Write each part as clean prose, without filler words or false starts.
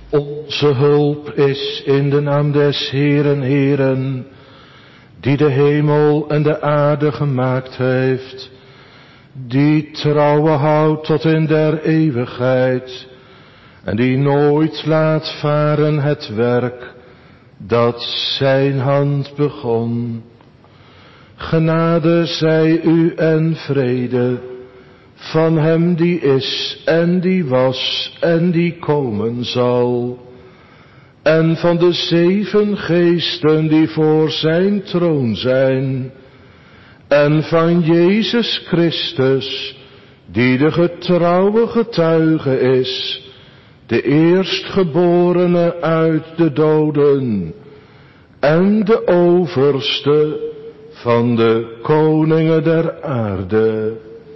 Onze hulp is in de naam des Heeren, Heeren, die de hemel en de aarde gemaakt heeft, die trouwe houdt tot in der eeuwigheid, en die nooit laat varen het werk dat zijn hand begon. Genade zij u en vrede van hem die is en die was en die komen zal, en van de 7 geesten die voor zijn troon zijn, en van Jezus Christus, die de getrouwe getuige is, de eerstgeborene uit de doden, en de overste van de koningen der aarde.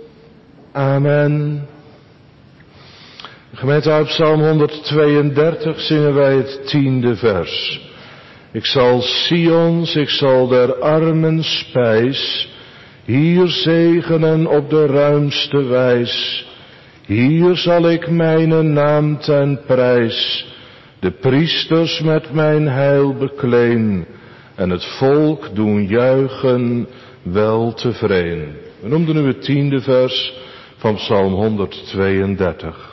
Amen. Gemeente, uit Psalm 132 zingen wij het 10e vers. Ik zal Sions, ik zal der armen spijs, hier zegenen op de ruimste wijs. Hier zal ik mijn naam ten prijs, de priesters met mijn heil bekleen, en het volk doen juichen weltevreden. We noemden nu het 10e vers van Psalm 132.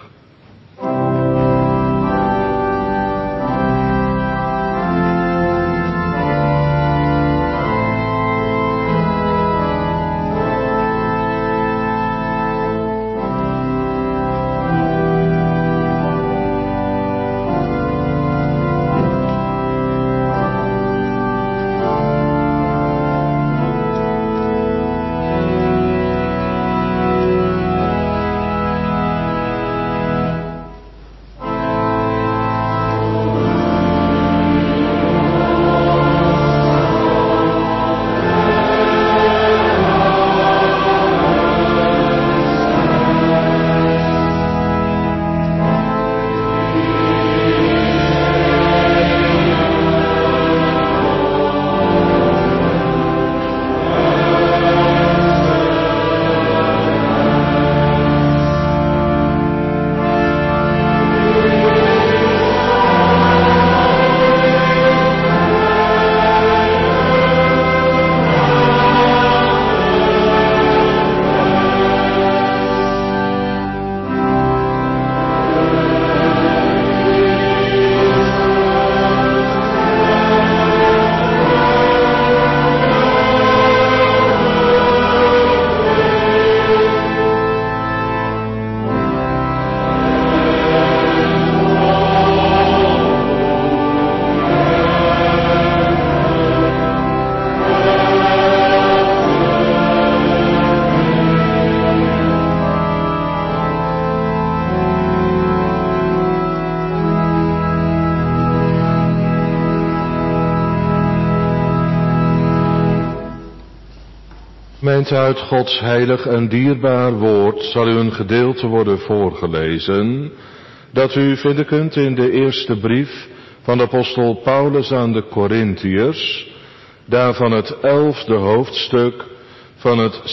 Gemeente, uit Gods heilig en dierbaar woord zal u een gedeelte worden voorgelezen, dat u vinden kunt in de eerste brief van de apostel Paulus aan de Korintiërs, daarvan het 11e hoofdstuk, van het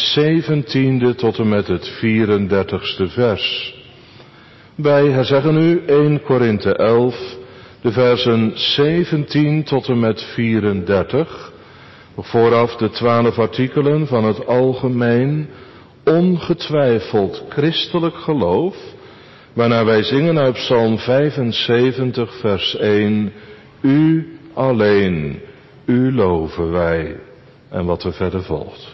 17e tot en met het 34e vers. Wij herzeggen u 1 Korinthe 11, de versen 17 tot en met 34, vooraf de 12 artikelen van het algemeen, ongetwijfeld christelijk geloof, waarna wij zingen uit Psalm 75 vers 1, U alleen, U loven wij. En wat er verder volgt.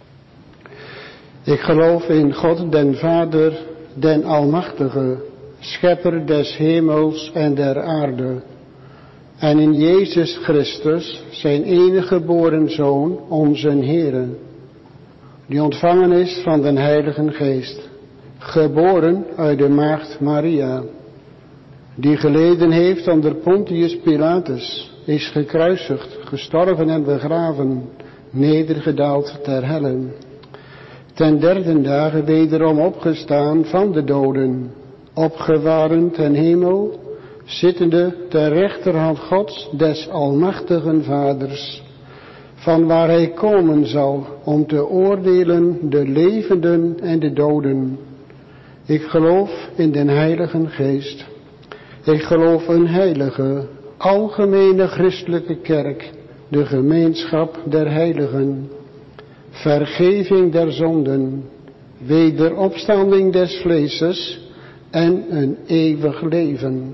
Ik geloof in God den Vader, den Almachtige, Schepper des hemels en der aarde, en in Jezus Christus, zijn enige geboren Zoon, onze Heere, die ontvangen is van den Heiligen Geest, geboren uit de maagd Maria, die geleden heeft onder Pontius Pilatus, is gekruisigd, gestorven en begraven, nedergedaald ter helle, ten 3e dage wederom opgestaan van de doden, opgevaren ten hemel, zittende ter rechterhand Gods des almachtigen Vaders, van waar hij komen zal om te oordelen de levenden en de doden. Ik geloof in den Heiligen Geest. Ik geloof een heilige, algemene christelijke kerk, de gemeenschap der heiligen, vergeving der zonden, wederopstanding des vleeses en een eeuwig leven.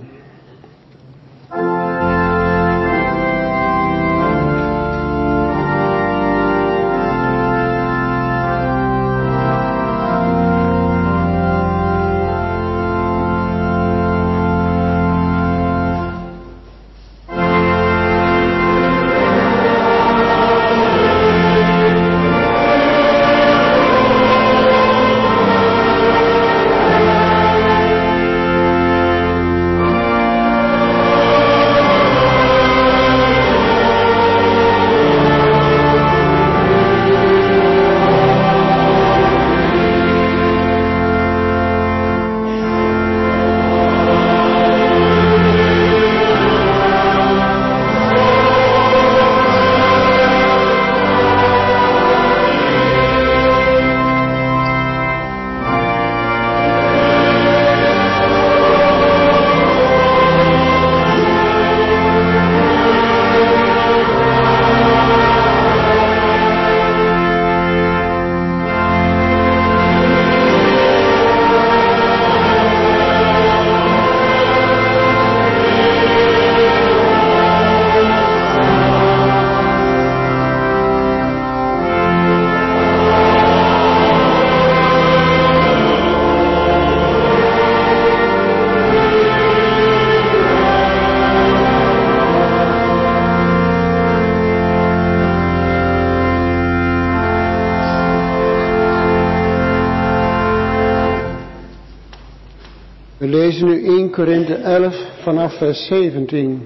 We lezen nu 1 Korinthe 11 vanaf vers 17.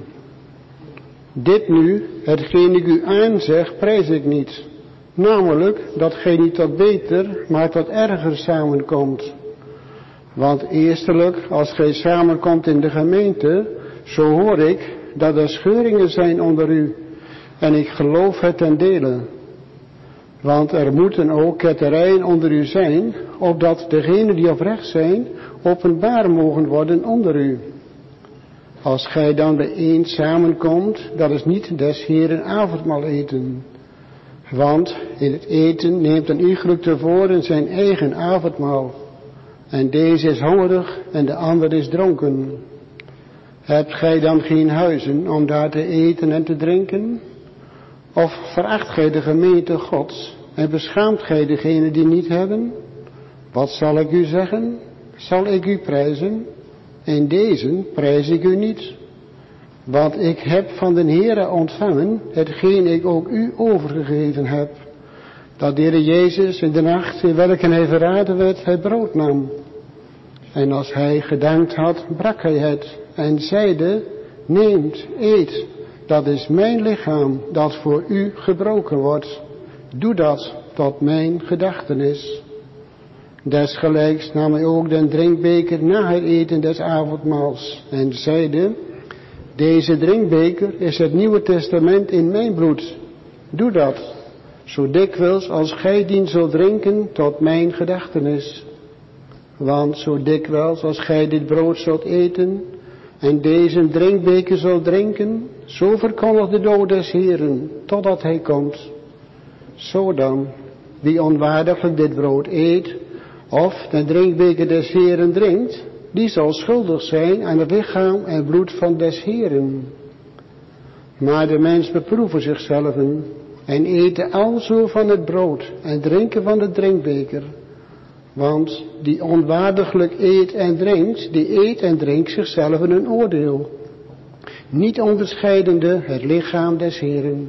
Dit nu, hetgeen ik u aanzeg, prijs ik niet. Namelijk, dat gij niet tot beter, maar tot erger samenkomt. Want eerstelijk, als gij samenkomt in de gemeente, zo hoor ik dat er scheuringen zijn onder u. En ik geloof het ten dele. Want er moeten ook ketterijen onder u zijn, opdat degenen die oprecht zijn, openbaar mogen worden onder u. Als gij dan bijeen samenkomt, dat is niet des Heeren avondmaal eten. Want in het eten neemt een iegelijk tevoren zijn eigen avondmaal. En deze is hongerig en de ander is dronken. Hebt gij dan geen huizen om daar te eten en te drinken? Of veracht gij de gemeente Gods en beschaamt gij degenen die niet hebben? Wat zal ik u zeggen? Zal ik u prijzen? In deze prijs ik u niet. Want ik heb van den Heere ontvangen hetgeen ik ook u overgegeven heb. Dat de Heer Jezus in de nacht in welke hij verraden werd, het brood nam. En als hij gedankt had, brak hij het en zeide, neemt, eet, dat is mijn lichaam dat voor u gebroken wordt. Doe dat tot mijn gedachtenis. Desgelijks nam hij ook den drinkbeker na het eten des avondmaals en zeide, deze drinkbeker is het Nieuwe Testament in mijn bloed. Doe dat, zo dikwijls als gij dien zult drinken tot mijn gedachtenis. Want zo dikwijls als gij dit brood zult eten en deze drinkbeker zult drinken, zo verkondigt de dood des Heeren, totdat hij komt. Zo dan, wie onwaardiglijk dit brood eet, of de drinkbeker des Heeren drinkt, die zal schuldig zijn aan het lichaam en bloed van des Heeren. Maar de mens beproeven zichzelf en eten alzo van het brood en drinken van de drinkbeker. Want die onwaardiglijk eet en drinkt, die eet en drinkt zichzelf een oordeel, niet onderscheidende het lichaam des Heeren.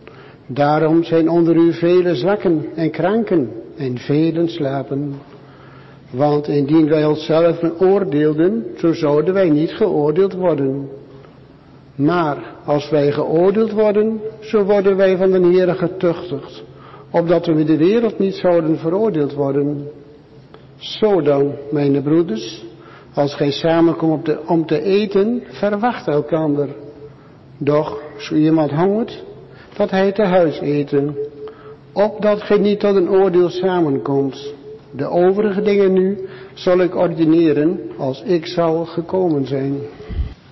Daarom zijn onder u vele zwakken en kranken en velen slapen. Want indien wij onszelf oordeelden, zo zouden wij niet geoordeeld worden. Maar als wij geoordeeld worden, zo worden wij van de Heere getuchtigd, opdat we in de wereld niet zouden veroordeeld worden. Zo dan, mijn broeders, als gij samenkomt om te eten, verwacht elkander. Doch, zo iemand hongert, dat hij te huis eten, opdat gij niet tot een oordeel samenkomt. De overige dingen nu zal ik ordineren als ik zal gekomen zijn.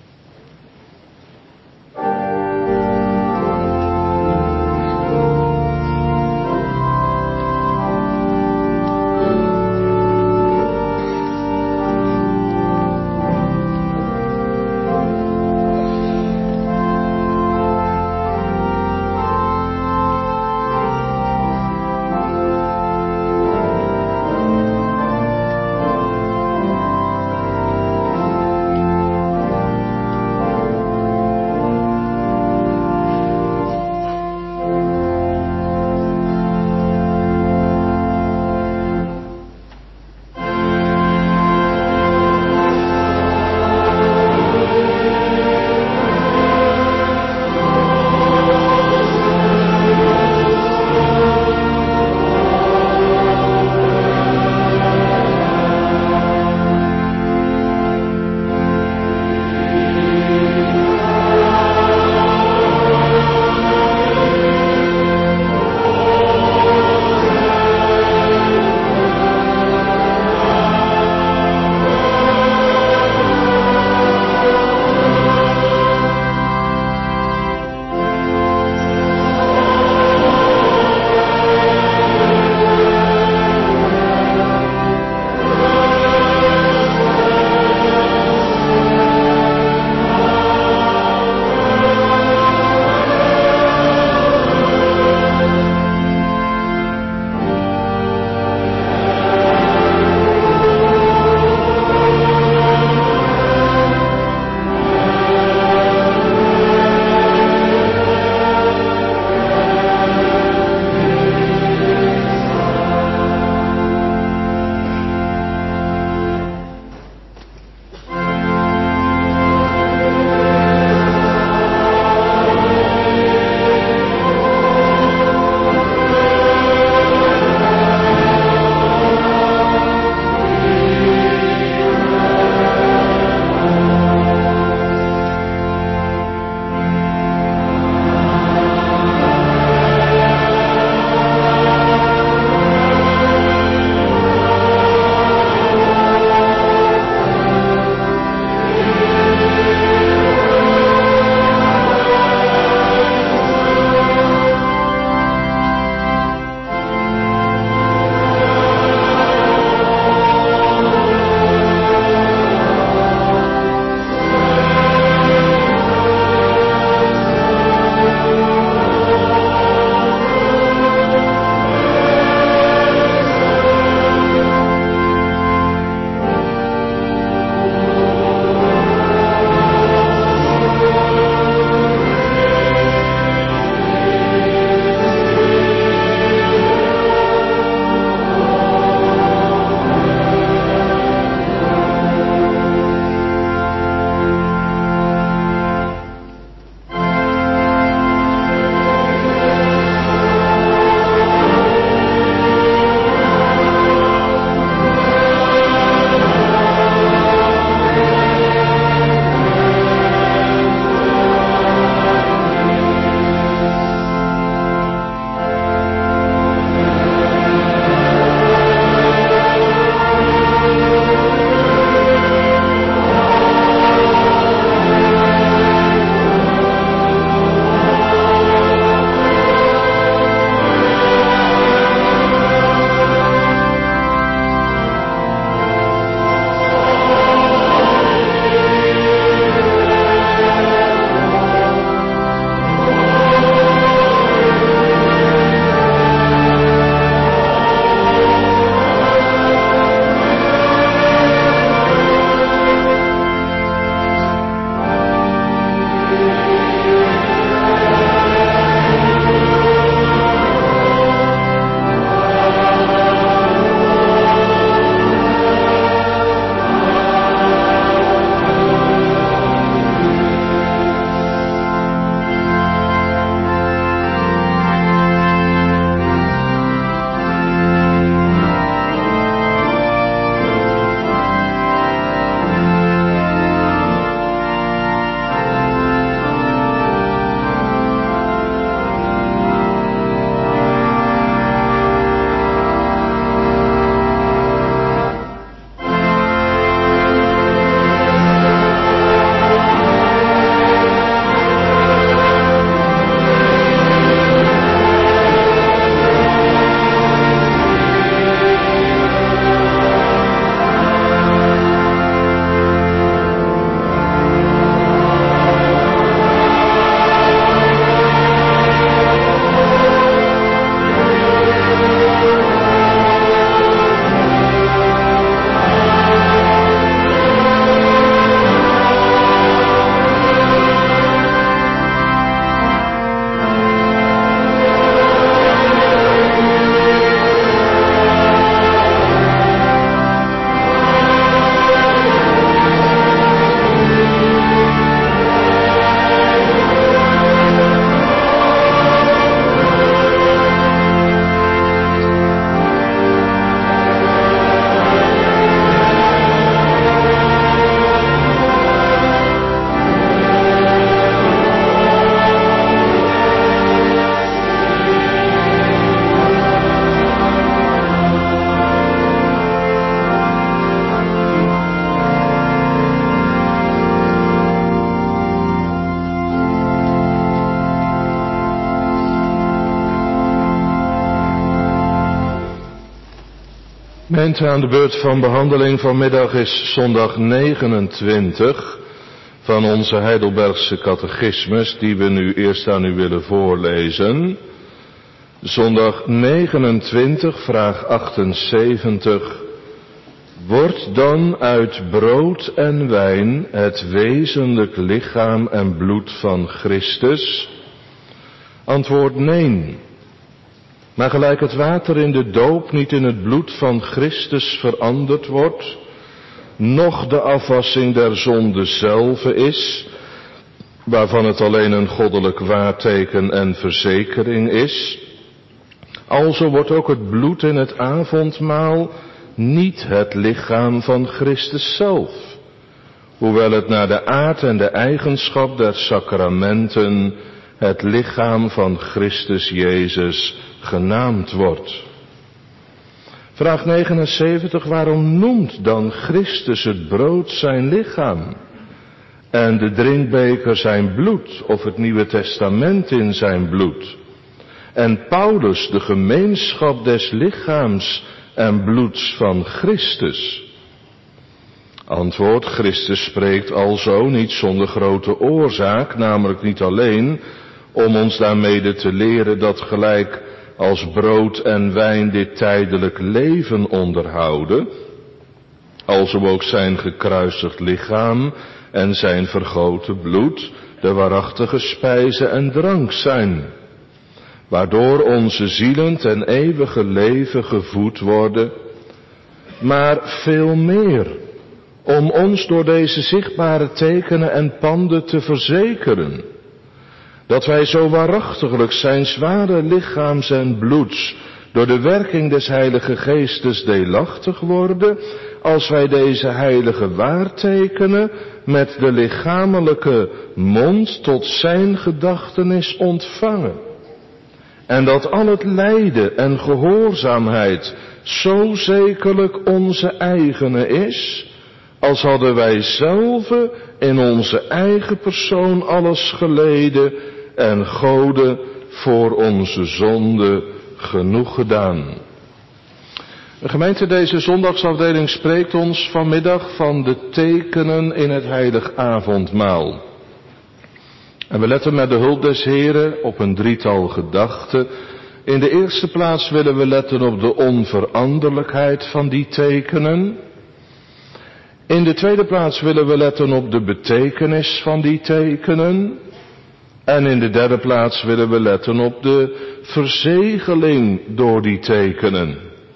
Gemeente, aan de beurt van behandeling vanmiddag is zondag 29 van onze Heidelbergse catechismus, die we nu eerst aan u willen voorlezen. Zondag 29, vraag 78. Wordt dan uit brood en wijn het wezenlijk lichaam en bloed van Christus? Antwoord nee. Maar gelijk het water in de doop niet in het bloed van Christus veranderd wordt, noch de afwassing der zonde zelve is, waarvan het alleen een goddelijk waarteken en verzekering is, alzo wordt ook het bloed in het avondmaal niet het lichaam van Christus zelf, hoewel het naar de aard en de eigenschap der sacramenten het lichaam van Christus Jezus genaamd wordt. Vraag 79, waarom noemt dan Christus het brood zijn lichaam en de drinkbeker zijn bloed, of het Nieuwe Testament in zijn bloed, en Paulus de gemeenschap des lichaams en bloeds van Christus? Antwoord, Christus spreekt alzo niet zonder grote oorzaak, namelijk niet alleen om ons daarmede te leren dat gelijk als brood en wijn dit tijdelijk leven onderhouden, alzo ook zijn gekruisigd lichaam en zijn vergoten bloed de waarachtige spijze en drank zijn, waardoor onze zielen ten eeuwige leven gevoed worden, maar veel meer, om ons door deze zichtbare tekenen en panden te verzekeren, dat wij zo waarachtiglijk zijn zware lichaams en bloeds door de werking des Heilige Geestes deelachtig worden, als wij deze heilige waartekenen met de lichamelijke mond tot zijn gedachtenis ontvangen. En dat al het lijden en gehoorzaamheid zo zekerlijk onze eigene is, als hadden wij zelve in onze eigen persoon alles geleden en Gode voor onze zonde genoeg gedaan. De gemeente, deze zondagsafdeling spreekt ons vanmiddag van de tekenen in het heilig avondmaal. En we letten met de hulp des Heren op een drietal gedachten. In de eerste plaats willen we letten op de onveranderlijkheid van die tekenen. In de tweede plaats willen we letten op de betekenis van die tekenen. En in de derde plaats willen we letten op de verzegeling door die tekenen.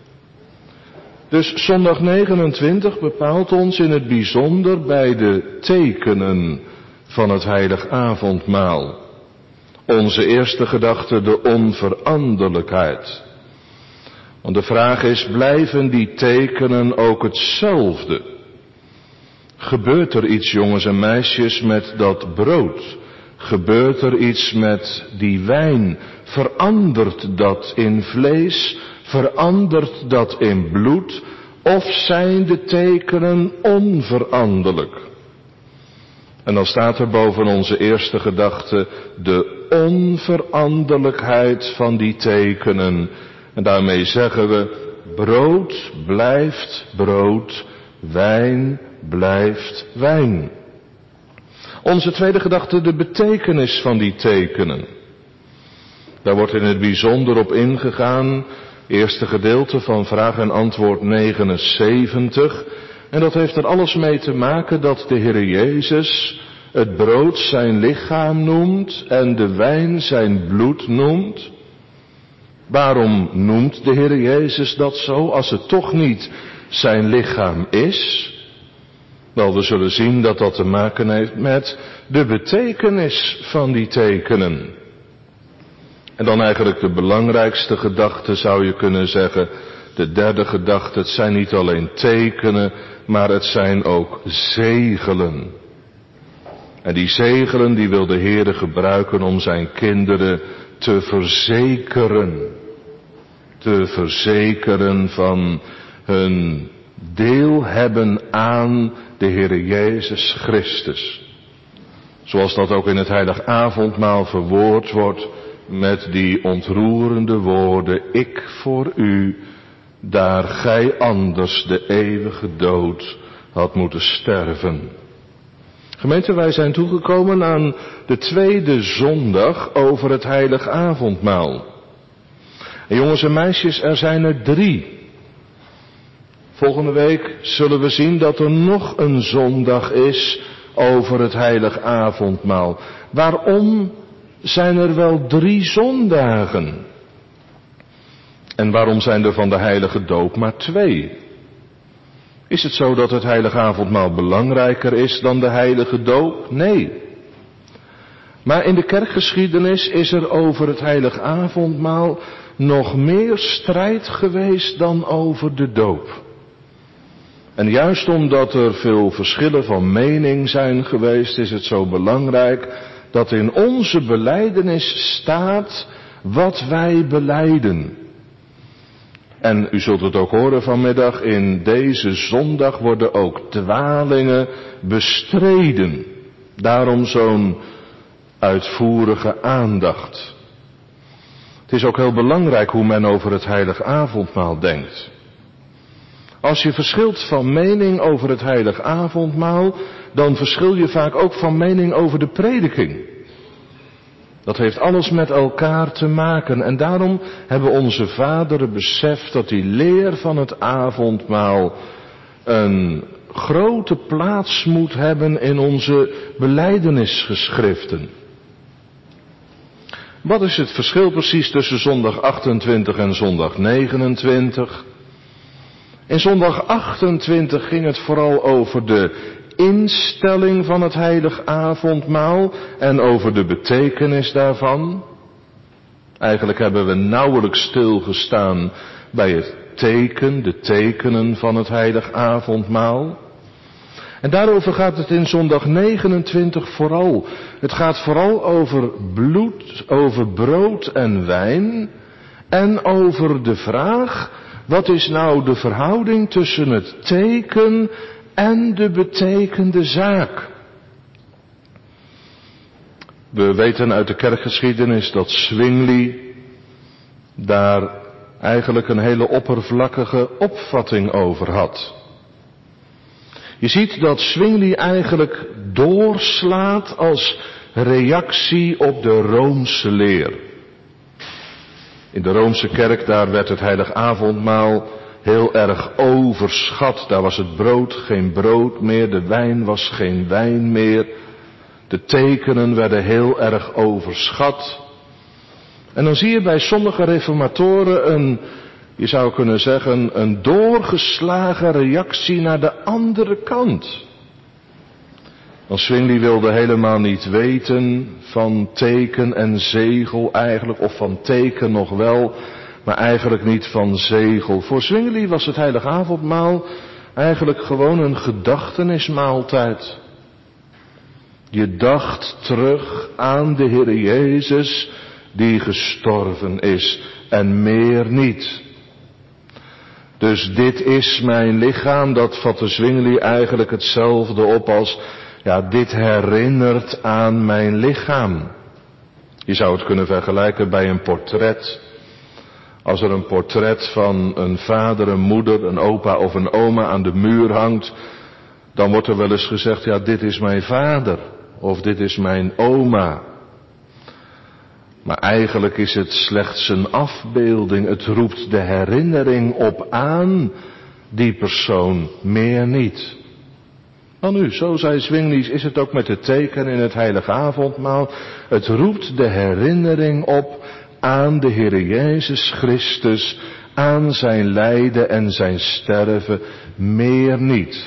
Dus zondag 29 bepaalt ons in het bijzonder bij de tekenen van het heilig avondmaal. Onze eerste gedachte, de onveranderlijkheid. Want de vraag is, blijven die tekenen ook hetzelfde? Gebeurt er iets, jongens en meisjes, met dat brood? Gebeurt er iets met die wijn? Verandert dat in vlees? Verandert dat in bloed? Of zijn de tekenen onveranderlijk? En dan staat er boven onze eerste gedachte de onveranderlijkheid van die tekenen. En daarmee zeggen we, brood blijft brood, wijn blijft wijn. Onze tweede gedachte, de betekenis van die tekenen. Daar wordt in het bijzonder op ingegaan, eerste gedeelte van vraag en antwoord 79. En dat heeft er alles mee te maken dat de Heer Jezus het brood zijn lichaam noemt en de wijn zijn bloed noemt. Waarom noemt de Heer Jezus dat zo, als het toch niet zijn lichaam is? Wel, we zullen zien dat dat te maken heeft met de betekenis van die tekenen. En dan eigenlijk de belangrijkste gedachte, zou je kunnen zeggen, de derde gedachte, het zijn niet alleen tekenen, maar het zijn ook zegelen. En die zegelen, die wil de Heere gebruiken om zijn kinderen te verzekeren. Te verzekeren van hun deel hebben aan de Heere Jezus Christus. Zoals dat ook in het heilig avondmaal verwoord wordt met die ontroerende woorden, ik voor u daar gij anders de eeuwige dood had moeten sterven. Gemeente, wij zijn toegekomen aan de tweede zondag over het heilig avondmaal. En jongens en meisjes, er zijn er 3. Volgende week zullen we zien dat er nog een zondag is over het heilig avondmaal. Waarom zijn er wel 3 zondagen? En waarom zijn er van de heilige doop maar 2? Is het zo dat het heilige avondmaal belangrijker is dan de heilige doop? Nee. Maar in de kerkgeschiedenis is er over het heilige avondmaal nog meer strijd geweest dan over de doop. En juist omdat er veel verschillen van mening zijn geweest, is het zo belangrijk dat in onze belijdenis staat wat wij belijden. En u zult het ook horen vanmiddag, in deze zondag worden ook dwalingen bestreden. Daarom zo'n uitvoerige aandacht. Het is ook heel belangrijk hoe men over het heilig avondmaal denkt. Als je verschilt van mening over het heilig avondmaal, dan verschil je vaak ook van mening over de prediking. Dat heeft alles met elkaar te maken. En daarom hebben onze vaderen beseft dat die leer van het avondmaal een grote plaats moet hebben in onze belijdenisgeschriften. Wat is het verschil precies tussen zondag 28 en zondag 29? In zondag 28 ging het vooral over de instelling van het heilig avondmaal en over de betekenis daarvan. Eigenlijk hebben we nauwelijks stilgestaan bij het teken, de tekenen van het heilig avondmaal. En daarover gaat het in zondag 29 vooral. Het gaat vooral over bloed, over brood en wijn en over de vraag: wat is nou de verhouding tussen het teken en de betekende zaak? We weten uit de kerkgeschiedenis dat Zwingli daar eigenlijk een hele oppervlakkige opvatting over had. Je ziet dat Zwingli eigenlijk doorslaat als reactie op de Roomse leer. In de Roomse kerk, daar werd het heilig avondmaal heel erg overschat. Daar was het brood geen brood meer, de wijn was geen wijn meer. De tekenen werden heel erg overschat. En dan zie je bij sommige reformatoren je zou kunnen zeggen, een doorgeslagen reactie naar de andere kant. Want Zwingli wilde helemaal niet weten van teken en zegel eigenlijk, of van teken nog wel, maar eigenlijk niet van zegel. Voor Zwingli was het heilig avondmaal eigenlijk gewoon een gedachtenismaaltijd. Je dacht terug aan de Heer Jezus die gestorven is en meer niet. Dus dit is mijn lichaam, dat vatte Zwingli eigenlijk hetzelfde op als, dit herinnert aan mijn lichaam. Je zou het kunnen vergelijken bij een portret. Als er een portret van een vader, een moeder, een opa of een oma aan de muur hangt, dan wordt er wel eens gezegd, dit is mijn vader of dit is mijn oma. Maar eigenlijk is het slechts een afbeelding. Het roept de herinnering op aan die persoon, meer niet. Nou nu, zo zei Zwingli, is het ook met het teken in het heilige avondmaal. Het roept de herinnering op aan de Heer Jezus Christus, aan zijn lijden en zijn sterven, meer niet.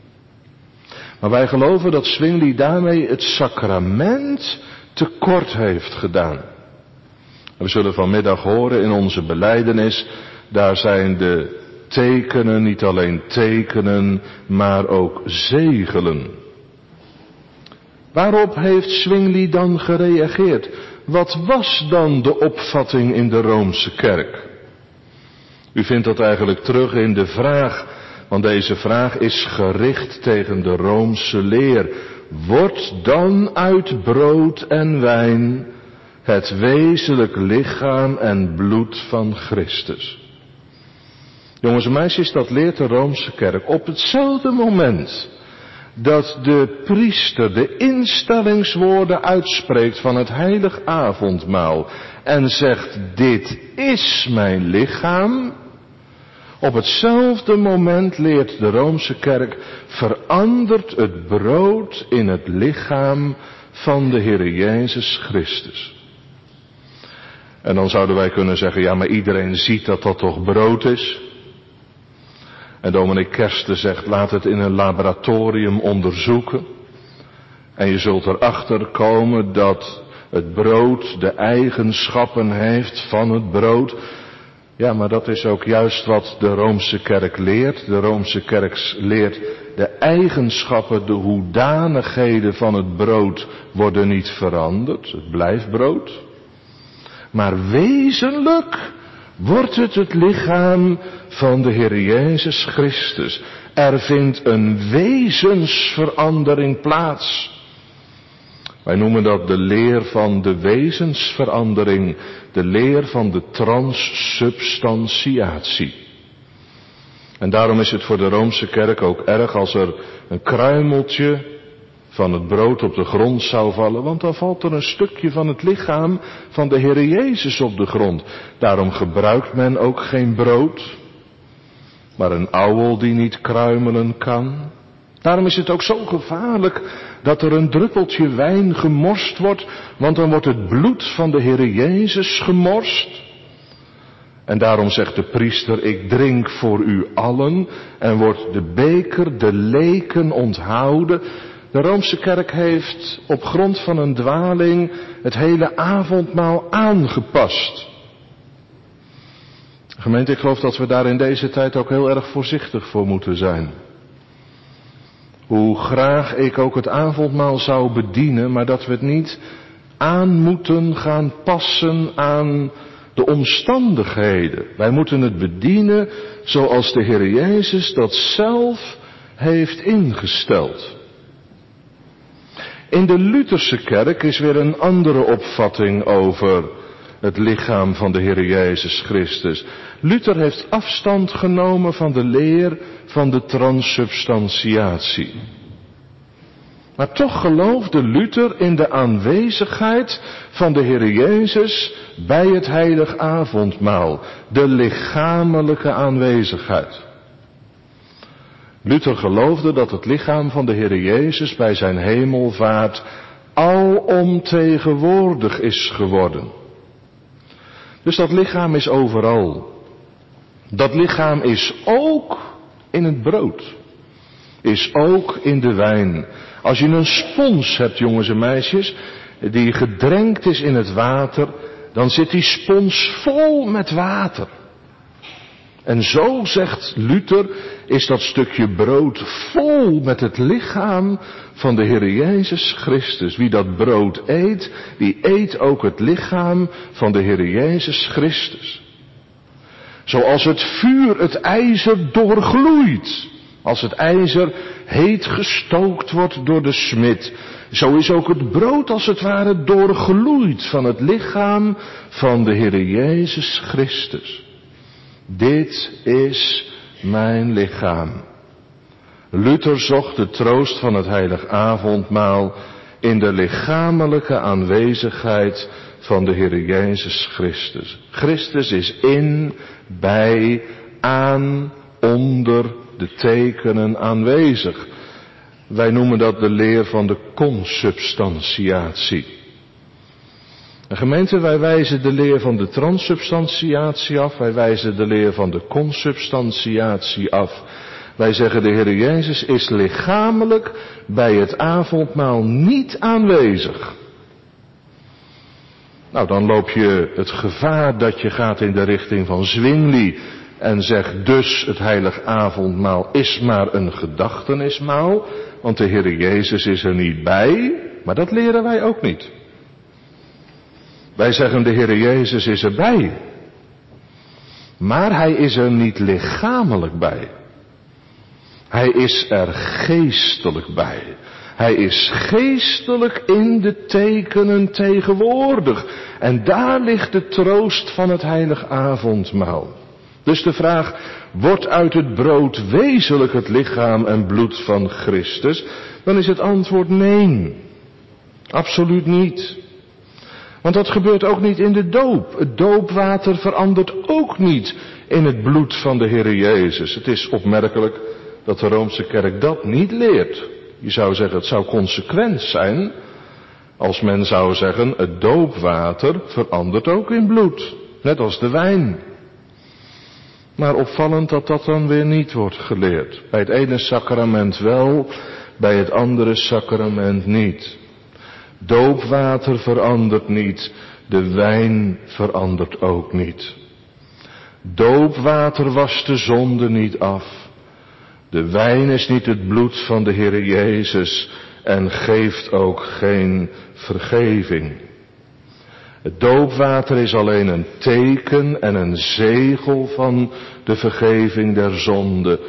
Maar wij geloven dat Zwingli daarmee het sacrament tekort heeft gedaan. We zullen vanmiddag horen in onze belijdenis, daar zijn de tekenen niet alleen tekenen, maar ook zegelen. Waarop heeft Zwingli dan gereageerd? Wat was dan de opvatting in de Roomse kerk? U vindt dat eigenlijk terug in de vraag, want deze vraag is gericht tegen de Roomse leer. Wordt dan uit brood en wijn het wezenlijk lichaam en bloed van Christus? Jongens en meisjes, dat leert de Roomse Kerk. Op hetzelfde moment dat de priester de instellingswoorden uitspreekt van het heilig avondmaal en zegt, dit is mijn lichaam. Op hetzelfde moment leert de Roomse Kerk, verandert het brood in het lichaam van de Heere Jezus Christus. En dan zouden wij kunnen zeggen, ja, maar iedereen ziet dat dat toch brood is. En dominee Kersten zegt, laat het in een laboratorium onderzoeken. En je zult erachter komen dat het brood de eigenschappen heeft van het brood. Ja, maar dat is ook juist wat de Roomse Kerk leert. De Roomse Kerk leert de eigenschappen, de hoedanigheden van het brood worden niet veranderd. Het blijft brood. Maar wezenlijk wordt het lichaam van de Heer Jezus Christus. Er vindt een wezensverandering plaats. Wij noemen dat de leer van de wezensverandering, de leer van de transsubstantiatie. En daarom is het voor de Roomse Kerk ook erg als er een kruimeltje van het brood op de grond zou vallen, want dan valt er een stukje van het lichaam van de Heere Jezus op de grond. Daarom gebruikt men ook geen brood, maar een ouwel die niet kruimelen kan. Daarom is het ook zo gevaarlijk dat er een druppeltje wijn gemorst wordt, want dan wordt het bloed van de Heere Jezus gemorst. En daarom zegt de priester, ik drink voor u allen, en wordt de beker, de leken onthouden. De Roomse Kerk heeft op grond van een dwaling het hele avondmaal aangepast. Gemeente, ik geloof dat we daar in deze tijd ook heel erg voorzichtig voor moeten zijn. Hoe graag ik ook het avondmaal zou bedienen, maar dat we het niet aan moeten gaan passen aan de omstandigheden. Wij moeten het bedienen zoals de Heer Jezus dat zelf heeft ingesteld. In de Lutherse kerk is weer een andere opvatting over het lichaam van de Heer Jezus Christus. Luther heeft afstand genomen van de leer van de transsubstantiatie. Maar toch geloofde Luther in de aanwezigheid van de Heer Jezus bij het heilig avondmaal. De lichamelijke aanwezigheid. Luther geloofde dat het lichaam van de Heer Jezus bij zijn hemelvaart alomtegenwoordig is geworden. Dus dat lichaam is overal. Dat lichaam is ook in het brood. Is ook in de wijn. Als je een spons hebt, jongens en meisjes, die gedrenkt is in het water, dan zit die spons vol met water. En zo, zegt Luther, is dat stukje brood vol met het lichaam van de Heer Jezus Christus. Wie dat brood eet, die eet ook het lichaam van de Heer Jezus Christus. Zoals het vuur het ijzer doorgloeit. Als het ijzer heet gestookt wordt door de smid. Zo is ook het brood als het ware doorgloeid van het lichaam van de Heer Jezus Christus. Dit is mijn lichaam. Luther zocht de troost van het heilig avondmaal in de lichamelijke aanwezigheid van de Heer Jezus Christus. Christus is in, bij, aan, onder de tekenen aanwezig. Wij noemen dat de leer van de consubstantiatie. En gemeente, wij wijzen de leer van de transsubstantiatie af. Wij wijzen de leer van de consubstantiatie af. Wij zeggen de Heer Jezus is lichamelijk bij het avondmaal niet aanwezig. Nou, dan loop je het gevaar dat je gaat in de richting van Zwingli en zegt dus het heilig avondmaal is maar een gedachtenismaal, want de Heer Jezus is er niet bij, maar dat leren wij ook niet. Wij zeggen de Heer Jezus is erbij, maar hij is er niet lichamelijk bij. Hij is er geestelijk bij. Hij is geestelijk in de tekenen tegenwoordig. En daar ligt de troost van het heilig avondmaal. Dus de vraag, wordt uit het brood wezenlijk het lichaam en bloed van Christus? Dan is het antwoord nee. Absoluut niet. Want dat gebeurt ook niet in de doop. Het doopwater verandert ook niet in het bloed van de Heer Jezus. Het is opmerkelijk dat de Roomse Kerk dat niet leert. Je zou zeggen, het zou consequent zijn als men zou zeggen, het doopwater verandert ook in bloed. Net als de wijn. Maar opvallend dat dat dan weer niet wordt geleerd. Bij het ene sacrament wel, bij het andere sacrament niet. Doopwater verandert niet, de wijn verandert ook niet. Doopwater wast de zonde niet af. De wijn is niet het bloed van de Heer Jezus en geeft ook geen vergeving. Het doopwater is alleen een teken en een zegel van de vergeving der zonde.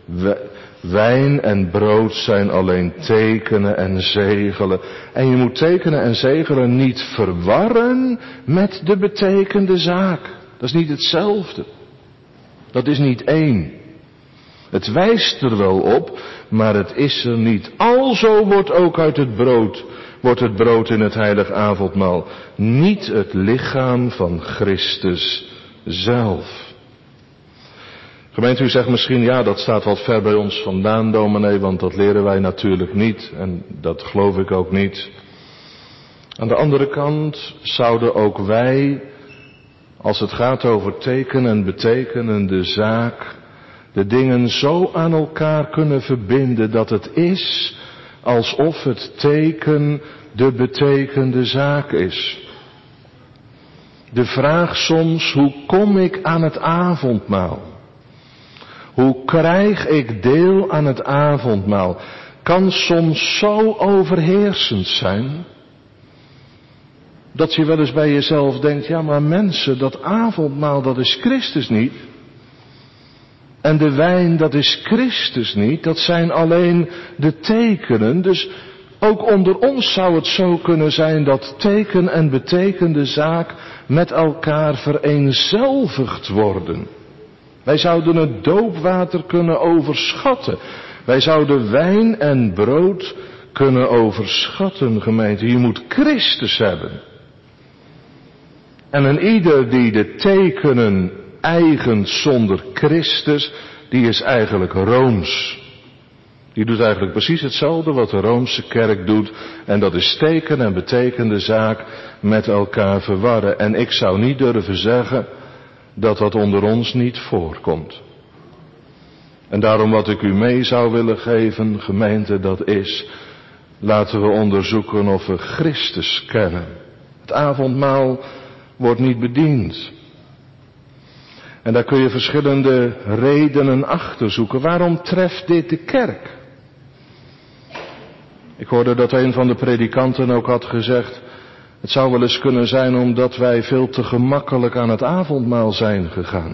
Wijn en brood zijn alleen tekenen en zegelen. En je moet tekenen en zegelen niet verwarren met de betekende zaak. Dat is niet hetzelfde. Dat is niet één. Het wijst er wel op, maar het is er niet. Alzo wordt ook uit het brood in het heilig avondmaal niet het lichaam van Christus zelf. Gemeente, u zegt misschien, ja, dat staat wat ver bij ons vandaan, dominee, want dat leren wij natuurlijk niet en dat geloof ik ook niet. Aan de andere kant zouden ook wij, als het gaat over teken en betekenende zaak, de dingen zo aan elkaar kunnen verbinden dat het is alsof het teken de betekende zaak is. De vraag soms, hoe kom ik aan het avondmaal? Hoe krijg ik deel aan het avondmaal? Kan soms zo overheersend zijn, dat je wel eens bij jezelf denkt, ja maar mensen, dat avondmaal dat is Christus niet. En de wijn dat is Christus niet, dat zijn alleen de tekenen. Dus ook onder ons zou het zo kunnen zijn dat teken en betekende zaak met elkaar vereenzelvigd worden. Wij zouden het doopwater kunnen overschatten. Wij zouden wijn en brood kunnen overschatten, gemeente. Je moet Christus hebben. En een ieder die de tekenen eigent zonder Christus, die is eigenlijk Rooms. Die doet eigenlijk precies hetzelfde wat de Roomse kerk doet. En dat is teken en betekende zaak met elkaar verwarren. En ik zou niet durven zeggen dat dat onder ons niet voorkomt. En daarom wat ik u mee zou willen geven, gemeente, dat is, laten we onderzoeken of we Christus kennen. Het avondmaal wordt niet bediend. En daar kun je verschillende redenen achter zoeken. Waarom treft dit de kerk? Ik hoorde dat een van de predikanten ook had gezegd, het zou wel eens kunnen zijn omdat wij veel te gemakkelijk aan het avondmaal zijn gegaan.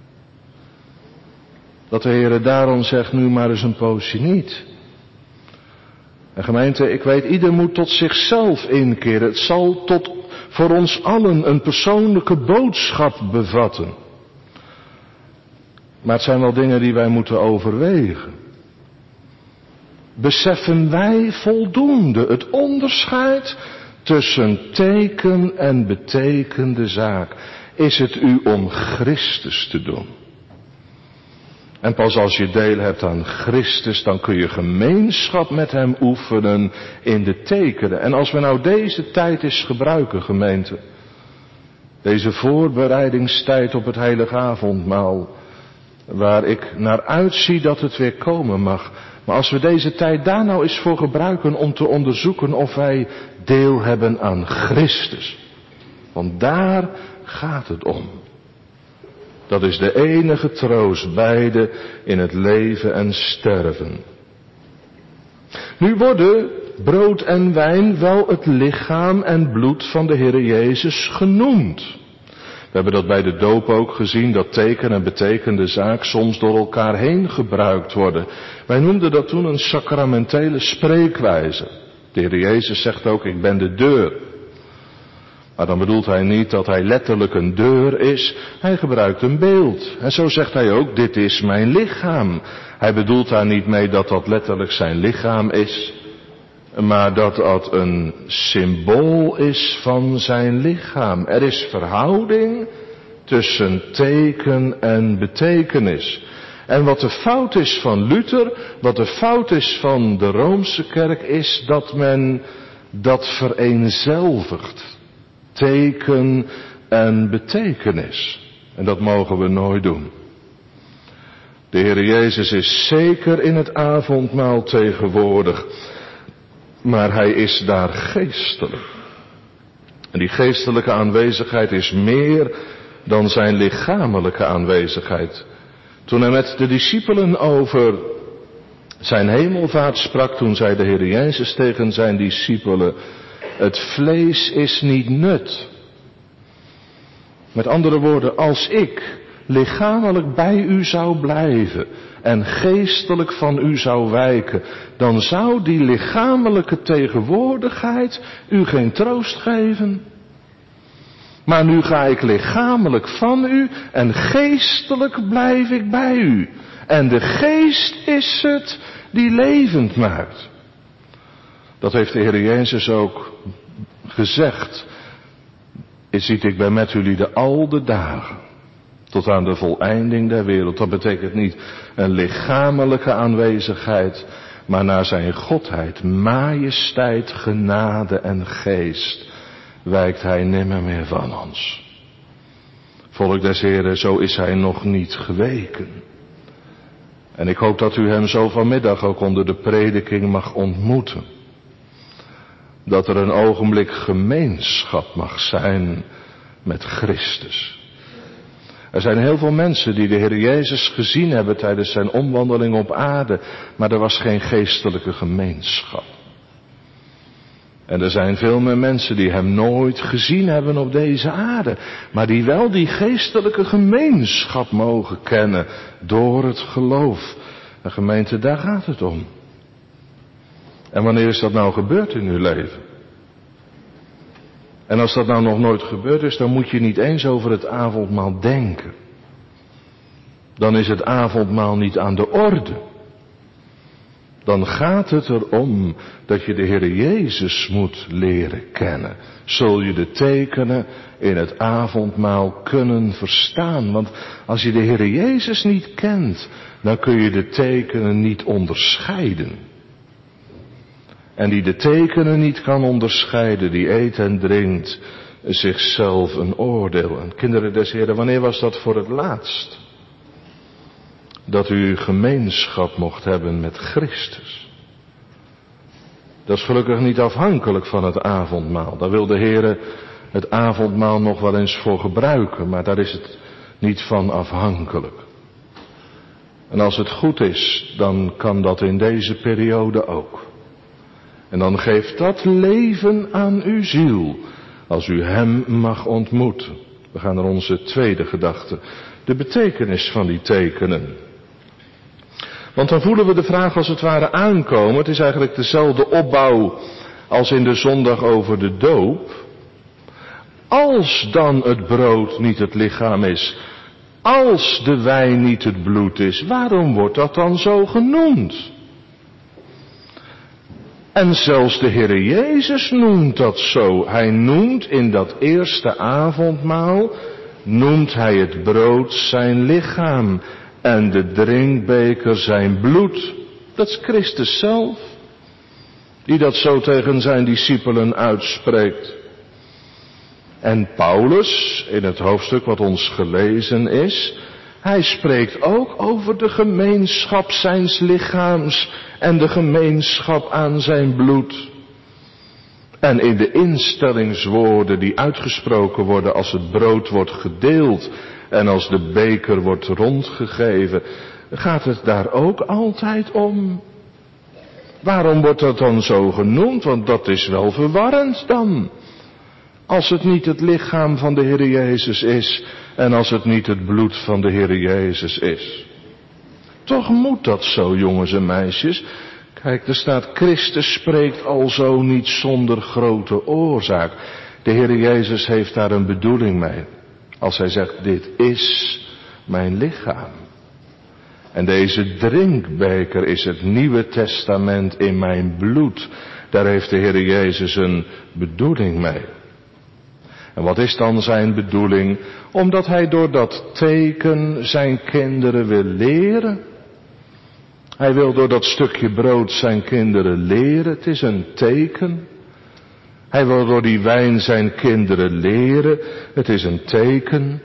Dat de Heere daarom zegt, nu maar eens een poosje niet. En gemeente, ik weet, ieder moet tot zichzelf inkeren. Het zal voor ons allen een persoonlijke boodschap bevatten. Maar het zijn wel dingen die wij moeten overwegen. Beseffen wij voldoende het onderscheid tussen teken en betekende zaak? Is het u om Christus te doen? En pas als je deel hebt aan Christus, dan kun je gemeenschap met hem oefenen in de tekenen. En als we nou deze tijd eens gebruiken, gemeente, deze voorbereidingstijd op het heilige avondmaal, waar ik naar uitzie dat het weer komen mag. Maar als we deze tijd daar nou eens voor gebruiken om te onderzoeken of wij deel hebben aan Christus. Want daar gaat het om. Dat is de enige troost beide in het leven en sterven. Nu worden brood en wijn wel het lichaam en bloed van de Heere Jezus genoemd. We hebben dat bij de doop ook gezien, dat teken en betekende zaak soms door elkaar heen gebruikt worden. Wij noemden dat toen een sacramentele spreekwijze. De Heer Jezus zegt ook, ik ben de deur. Maar dan bedoelt hij niet dat hij letterlijk een deur is. Hij gebruikt een beeld. En zo zegt hij ook, dit is mijn lichaam. Hij bedoelt daar niet mee dat dat letterlijk zijn lichaam is. Maar dat dat een symbool is van zijn lichaam. Er is verhouding tussen teken en betekenis. En wat de fout is van Luther, wat de fout is van de Roomse kerk, is dat men dat vereenzelvigt. Teken en betekenis. En dat mogen we nooit doen. De Heer Jezus is zeker in het avondmaal tegenwoordig. Maar hij is daar geestelijk. En die geestelijke aanwezigheid is meer dan zijn lichamelijke aanwezigheid. Toen hij met de discipelen over zijn hemelvaart sprak, toen zei de Heer Jezus tegen zijn discipelen, het vlees is niet nut. Met andere woorden, als ik lichamelijk bij u zou blijven en geestelijk van u zou wijken, dan zou die lichamelijke tegenwoordigheid u geen troost geven. Maar nu ga ik lichamelijk van u en geestelijk blijf ik bij u. En de geest is het die levend maakt. Dat heeft de Heer Jezus ook gezegd. Ziet, ik ben met jullie al de dagen. Tot aan de voleinding der wereld. Dat betekent niet een lichamelijke aanwezigheid. Maar naar zijn godheid, majesteit, genade en geest wijkt hij nimmer meer van ons. Volk des Heren, zo is hij nog niet geweken. En ik hoop dat u hem zo vanmiddag ook onder de prediking mag ontmoeten. Dat er een ogenblik gemeenschap mag zijn met Christus. Er zijn heel veel mensen die de Heer Jezus gezien hebben tijdens zijn omwandeling op aarde, maar er was geen geestelijke gemeenschap. En er zijn veel meer mensen die hem nooit gezien hebben op deze aarde, maar die wel die geestelijke gemeenschap mogen kennen door het geloof. En gemeente, daar gaat het om. En wanneer is dat nou gebeurd in uw leven? En als dat nou nog nooit gebeurd is, dan moet je niet eens over het avondmaal denken. Dan is het avondmaal niet aan de orde. Dan gaat het erom dat je de Heer Jezus moet leren kennen. Zul je de tekenen in het avondmaal kunnen verstaan. Want als je de Heer Jezus niet kent, dan kun je de tekenen niet onderscheiden. En die de tekenen niet kan onderscheiden, die eet en drinkt zichzelf een oordeel. En kinderen des Heren, wanneer was dat voor het laatst? Dat u gemeenschap mocht hebben met Christus. Dat is gelukkig niet afhankelijk van het avondmaal. Daar wil de Heer het avondmaal nog wel eens voor gebruiken, maar daar is het niet van afhankelijk. En als het goed is, dan kan dat in deze periode ook. En dan geeft dat leven aan uw ziel, als u hem mag ontmoeten. We gaan naar onze tweede gedachte, de betekenis van die tekenen. Want dan voelen we de vraag als het ware aankomen. Het is eigenlijk dezelfde opbouw als in de zondag over de doop. Als dan het brood niet het lichaam is, als de wijn niet het bloed is, waarom wordt dat dan zo genoemd? En zelfs de Heer Jezus noemt dat zo. Hij noemt in dat eerste avondmaal, noemt hij het brood zijn lichaam en de drinkbeker zijn bloed. Dat is Christus zelf, die dat zo tegen zijn discipelen uitspreekt. En Paulus, in het hoofdstuk wat ons gelezen is, hij spreekt ook over de gemeenschap zijns lichaams en de gemeenschap aan zijn bloed. En in de instellingswoorden die uitgesproken worden als het brood wordt gedeeld en als de beker wordt rondgegeven, gaat het daar ook altijd om. Waarom wordt dat dan zo genoemd? Want dat is wel verwarrend dan. Als het niet het lichaam van de Heer Jezus is en als het niet het bloed van de Heer Jezus is. Toch moet dat zo, jongens en meisjes. Kijk, er staat, Christus spreekt alzo niet zonder grote oorzaak. De Heer Jezus heeft daar een bedoeling mee. Als hij zegt, dit is mijn lichaam. En deze drinkbeker is het Nieuwe Testament in mijn bloed. Daar heeft de Heer Jezus een bedoeling mee. En wat is dan zijn bedoeling? Omdat hij door dat teken zijn kinderen wil leren. Hij wil door dat stukje brood zijn kinderen leren. Het is een teken. Hij wil door die wijn zijn kinderen leren. Het is een teken.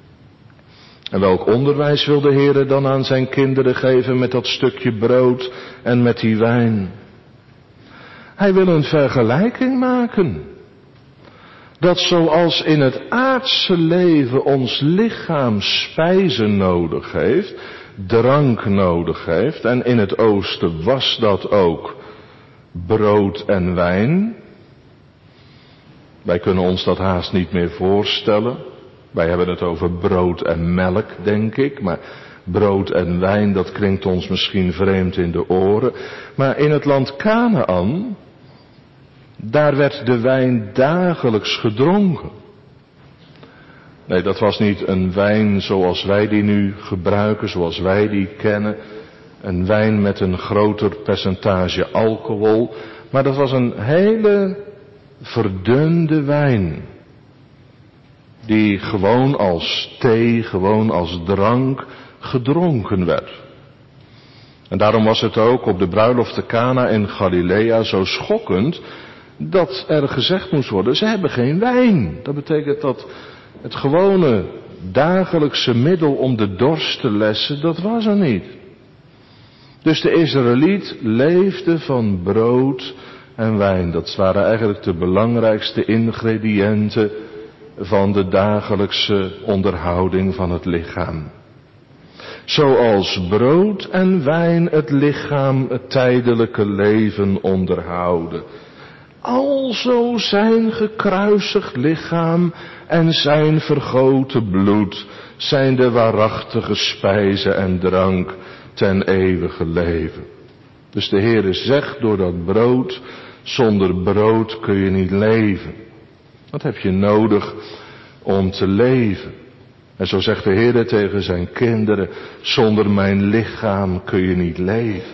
En welk onderwijs wil de Heer dan aan zijn kinderen geven met dat stukje brood en met die wijn? Hij wil een vergelijking maken. Dat zoals in het aardse leven ons lichaam spijzen nodig heeft, drank nodig heeft, en in het oosten was dat ook brood en wijn. Wij kunnen ons dat haast niet meer voorstellen. Wij hebben het over brood en melk, denk ik, maar brood en wijn, dat klinkt ons misschien vreemd in de oren. Maar in het land Kanaän, daar werd de wijn dagelijks gedronken. Nee, dat was niet een wijn zoals wij die nu gebruiken, zoals wij die kennen. Een wijn met een groter percentage alcohol. Maar dat was een hele verdunde wijn. Die gewoon als thee, gewoon als drank gedronken werd. En daarom was het ook op de bruiloft te Cana in Galilea zo schokkend dat er gezegd moest worden, ze hebben geen wijn. Dat betekent dat het gewone dagelijkse middel om de dorst te lessen, dat was er niet. Dus de Israëliet leefde van brood en wijn. Dat waren eigenlijk de belangrijkste ingrediënten van de dagelijkse onderhouding van het lichaam. Zoals brood en wijn het lichaam het tijdelijke leven onderhouden. Alzo zijn gekruisigd lichaam en zijn vergoten bloed zijn de waarachtige spijze en drank ten eeuwige leven. Dus de Heere zegt door dat brood, zonder brood kun je niet leven. Wat heb je nodig om te leven? En zo zegt de Heere tegen zijn kinderen, zonder mijn lichaam kun je niet leven.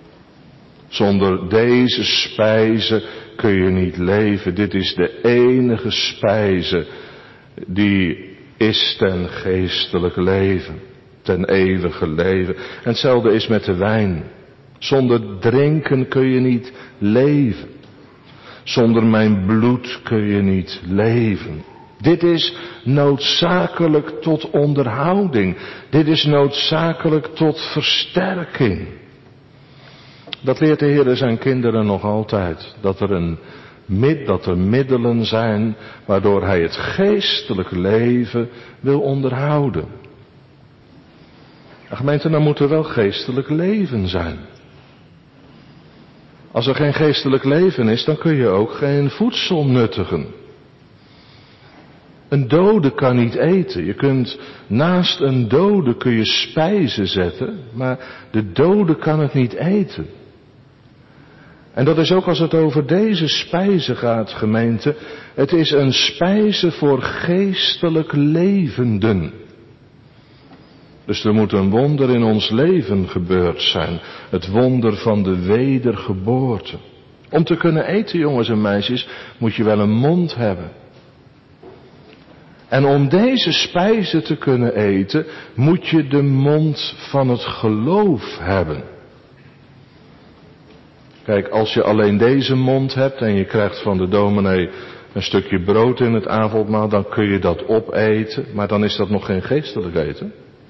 Zonder deze spijze kun je niet leven. Dit is de enige spijze die is ten geestelijk leven, ten eeuwige leven. En hetzelfde is met de wijn. Zonder drinken kun je niet leven. Zonder mijn bloed kun je niet leven. Dit is noodzakelijk tot onderhouding. Dit is noodzakelijk tot versterking. Dat leert de Heer zijn kinderen nog altijd. Dat er middelen zijn waardoor hij het geestelijk leven wil onderhouden. En gemeente, dan moet er wel geestelijk leven zijn. Als er geen geestelijk leven is, dan kun je ook geen voedsel nuttigen. Een dode kan niet eten. Je kunt naast een dode kun je spijzen zetten, maar de dode kan het niet eten. En dat is ook als het over deze spijze gaat, gemeente. Het is een spijze voor geestelijk levenden. Dus er moet een wonder in ons leven gebeurd zijn. Het wonder van de wedergeboorte. Om te kunnen eten, jongens en meisjes, moet je wel een mond hebben. En om deze spijze te kunnen eten, moet je de mond van het geloof hebben. Kijk, als je alleen deze mond hebt en je krijgt van de dominee een stukje brood in het avondmaal, dan kun je dat opeten, maar dan is dat nog geen geestelijk eten.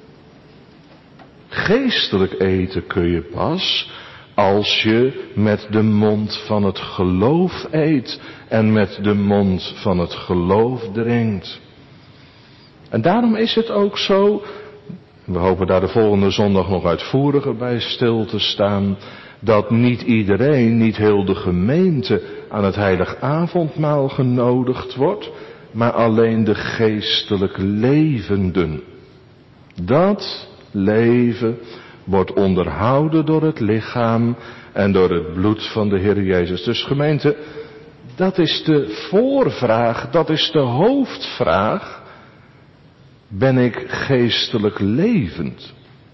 Geestelijk eten kun je pas als je met de mond van het geloof eet en met de mond van het geloof drinkt. En daarom is het ook zo, we hopen daar de volgende zondag nog uitvoeriger bij stil te staan, dat niet iedereen, niet heel de gemeente aan het heilig avondmaal genodigd wordt, maar alleen de geestelijk levenden. Dat leven wordt onderhouden door het lichaam en door het bloed van de Heer Jezus. Dus gemeente, Dat is de voorvraag, dat is de hoofdvraag. Ben ik geestelijk levend?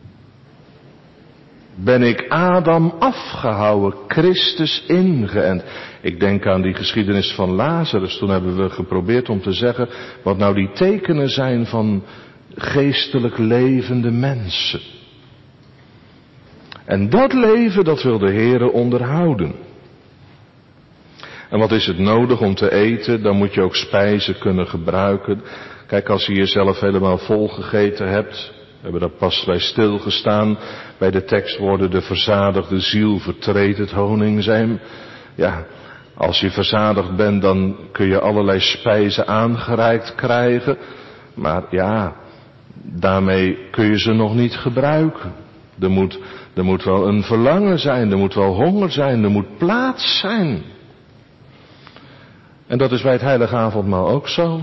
Ben ik Adam afgehouden, Christus ingeënt? Ik denk aan die geschiedenis van Lazarus. Toen hebben we geprobeerd om te zeggen wat nou die tekenen zijn van geestelijk levende mensen. En dat leven, dat wil de Heere onderhouden. En wat is het nodig om te eten? Dan moet je ook spijzen kunnen gebruiken. Kijk, als je jezelf helemaal volgegeten hebt. We hebben daar pas bij stilgestaan. Bij de tekstwoorden, de verzadigde ziel vertreedt het honingzeem. Ja, als je verzadigd bent, dan kun je allerlei spijzen aangereikt krijgen. Maar ja, daarmee kun je ze nog niet gebruiken. Er moet wel een verlangen zijn, er moet wel honger zijn, er moet plaats zijn. En dat is bij het heilige avondmaal ook zo.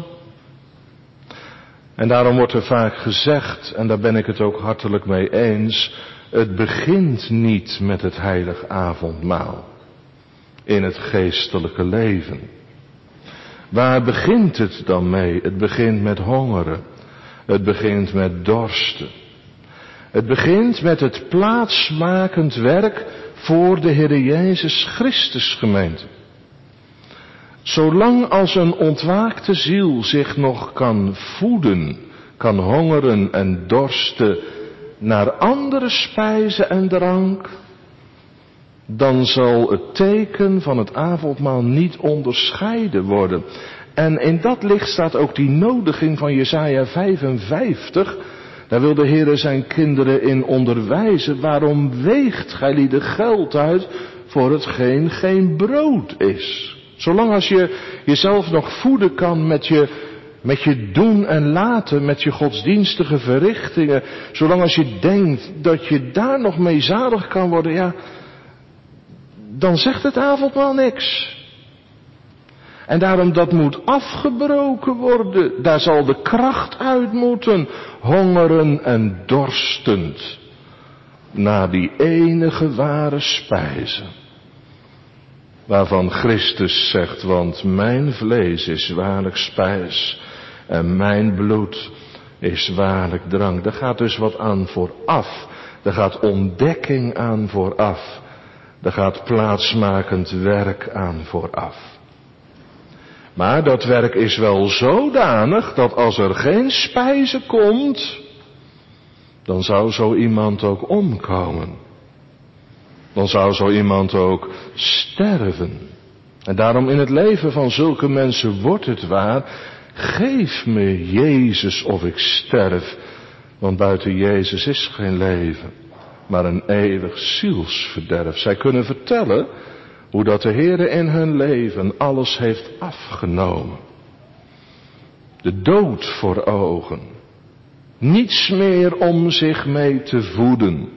En daarom wordt er vaak gezegd, en daar ben ik het ook hartelijk mee eens, het begint niet met het heilige avondmaal in het geestelijke leven. Waar begint het dan mee? Het begint met hongeren. Het begint met dorsten. Het begint met het plaatsmakend werk voor de Heer Jezus Christus gemeente. Zolang als een ontwaakte ziel zich nog kan voeden, kan hongeren en dorsten naar andere spijzen en drank, dan zal het teken van het avondmaal niet onderscheiden worden. En in dat licht staat ook die nodiging van Jesaja 55. Daar wil de Heere zijn kinderen in onderwijzen. Waarom weegt gijlieden geld uit voor hetgeen geen brood is? Zolang als je jezelf nog voeden kan met je doen en laten, met je godsdienstige verrichtingen. Zolang als je denkt dat je daar nog mee zalig kan worden, ja, dan zegt het avondmaal niks. En daarom dat moet afgebroken worden. Daar zal de kracht uit moeten. Hongeren en dorstend naar die enige ware spijze. Waarvan Christus zegt, want mijn vlees is waarlijk spijs en mijn bloed is waarlijk drank. Daar gaat dus wat aan vooraf. Daar gaat ontdekking aan vooraf. Daar gaat plaatsmakend werk aan vooraf. Maar dat werk is wel zodanig dat als er geen spijze komt, dan zou zo iemand ook omkomen. Dan zou zo iemand ook sterven. En daarom in het leven van zulke mensen wordt het waar, geef me Jezus of ik sterf, want buiten Jezus is geen leven, maar een eeuwig zielsverderf. Zij kunnen vertellen hoe dat de Heere in hun leven alles heeft afgenomen. De dood voor ogen. Niets meer om zich mee te voeden.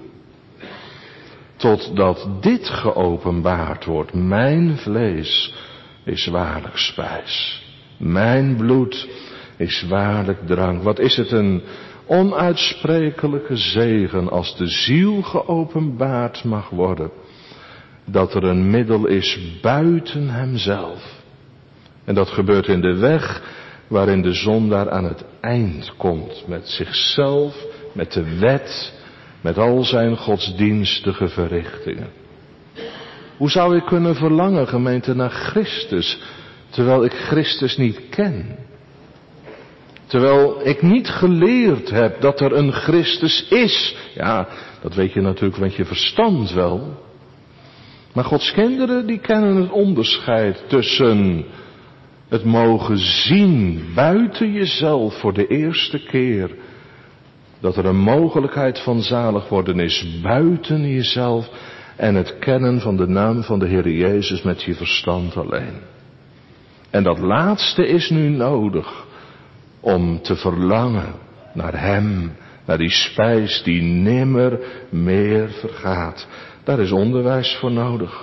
Totdat dit geopenbaard wordt. Mijn vlees is waarlijk spijs. Mijn bloed is waarlijk drank. Wat is het een onuitsprekelijke zegen als de ziel geopenbaard mag worden. Dat er een middel is buiten hemzelf. En dat gebeurt in de weg waarin de zondaar aan het eind komt. Met zichzelf, met de wet, met al zijn godsdienstige verrichtingen. Hoe zou ik kunnen verlangen, gemeente, naar Christus, terwijl ik Christus niet ken? Terwijl ik niet geleerd heb dat er een Christus is. Ja, dat weet je natuurlijk met je verstand wel. Maar Gods kinderen die kennen het onderscheid tussen het mogen zien buiten jezelf voor de eerste keer. Dat er een mogelijkheid van zalig worden is buiten jezelf. En het kennen van de naam van de Heer Jezus met je verstand alleen. En dat laatste is nu nodig om te verlangen naar Hem. Naar die spijs die nimmer meer vergaat. Daar is onderwijs voor nodig.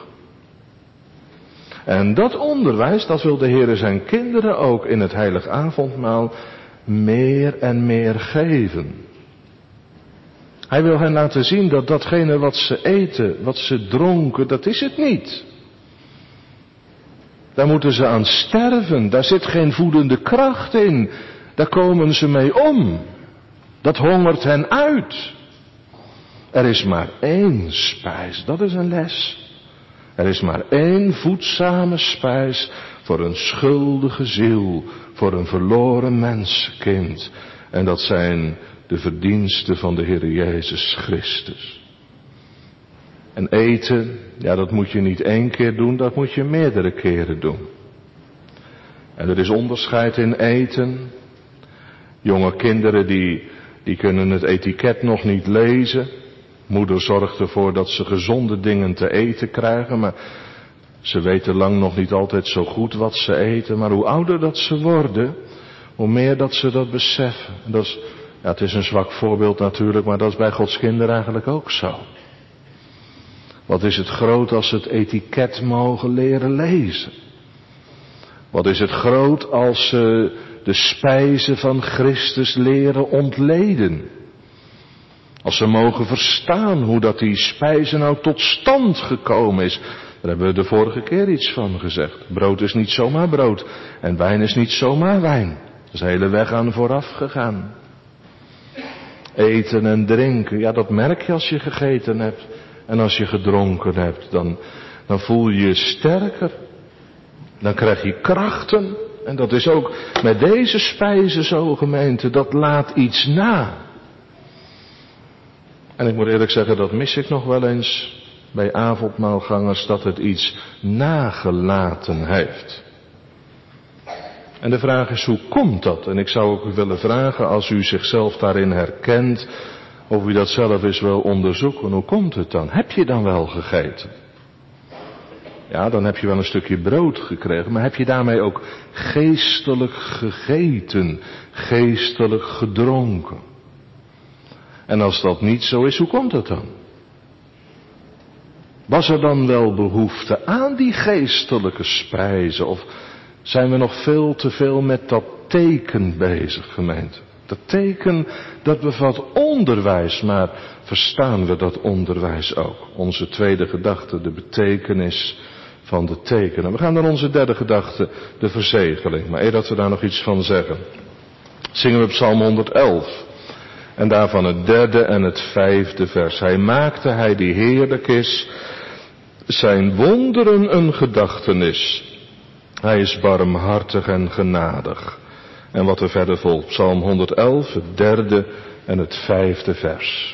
En dat onderwijs, dat wil de Heer zijn kinderen ook in het heilig avondmaal meer en meer geven. Hij wil hen laten zien dat datgene wat ze eten, wat ze dronken, dat is het niet. Daar moeten ze aan sterven. Daar zit geen voedende kracht in. Daar komen ze mee om. Dat hongert hen uit. Er is maar één spijs. Dat is een les. Er is maar één voedzame spijs voor een schuldige ziel. Voor een verloren mensenkind. En dat zijn de verdiensten van de Heer Jezus Christus. En eten, ja, dat moet je niet 1 keer doen, dat moet je meerdere keren doen. En er is onderscheid in eten. Jonge kinderen die kunnen het etiket nog niet lezen. Moeder zorgt ervoor dat ze gezonde dingen te eten krijgen, maar ze weten lang nog niet altijd zo goed wat ze eten. Maar hoe ouder dat ze worden, hoe meer dat ze dat beseffen. En dat is, ja, het is een zwak voorbeeld natuurlijk, maar dat is bij Gods kinderen eigenlijk ook zo. Wat is het groot als ze het etiket mogen leren lezen? Wat is het groot als ze de spijzen van Christus leren ontleden? Als ze mogen verstaan hoe dat die spijze nou tot stand gekomen is. Daar hebben we de vorige keer iets van gezegd. Brood is niet zomaar brood en wijn is niet zomaar wijn. Er is een hele weg aan vooraf gegaan. Eten en drinken, ja, dat merk je als je gegeten hebt. En als je gedronken hebt, dan voel je je sterker. Dan krijg je krachten. En dat is ook met deze spijzen zo, gemeente, dat laat iets na. En ik moet eerlijk zeggen, dat mis ik nog wel eens bij avondmaalgangers, dat het iets nagelaten heeft. En de vraag is, hoe komt dat? En ik zou ook willen vragen, als u zichzelf daarin herkent, of u dat zelf eens wil onderzoeken. Hoe komt het dan? Heb je dan wel gegeten? Ja, dan heb je wel een stukje brood gekregen, maar heb je daarmee ook geestelijk gegeten, geestelijk gedronken? En als dat niet zo is, hoe komt dat dan? Was er dan wel behoefte aan die geestelijke spijzen? Of zijn we nog veel te veel met dat teken bezig, gemeente? Dat teken, dat bevat onderwijs, maar verstaan we dat onderwijs ook? Onze tweede gedachte, de betekenis van de tekenen. We gaan naar onze derde gedachte, de verzegeling. Maar eer dat we daar nog iets van zeggen, zingen we Psalm 111. En daarvan het 3e en het 5e vers. Hij maakte, hij die heerlijk is, zijn wonderen een gedachtenis. Hij is barmhartig en genadig. En wat er verder volgt, Psalm 111, het 3e en het 5e vers.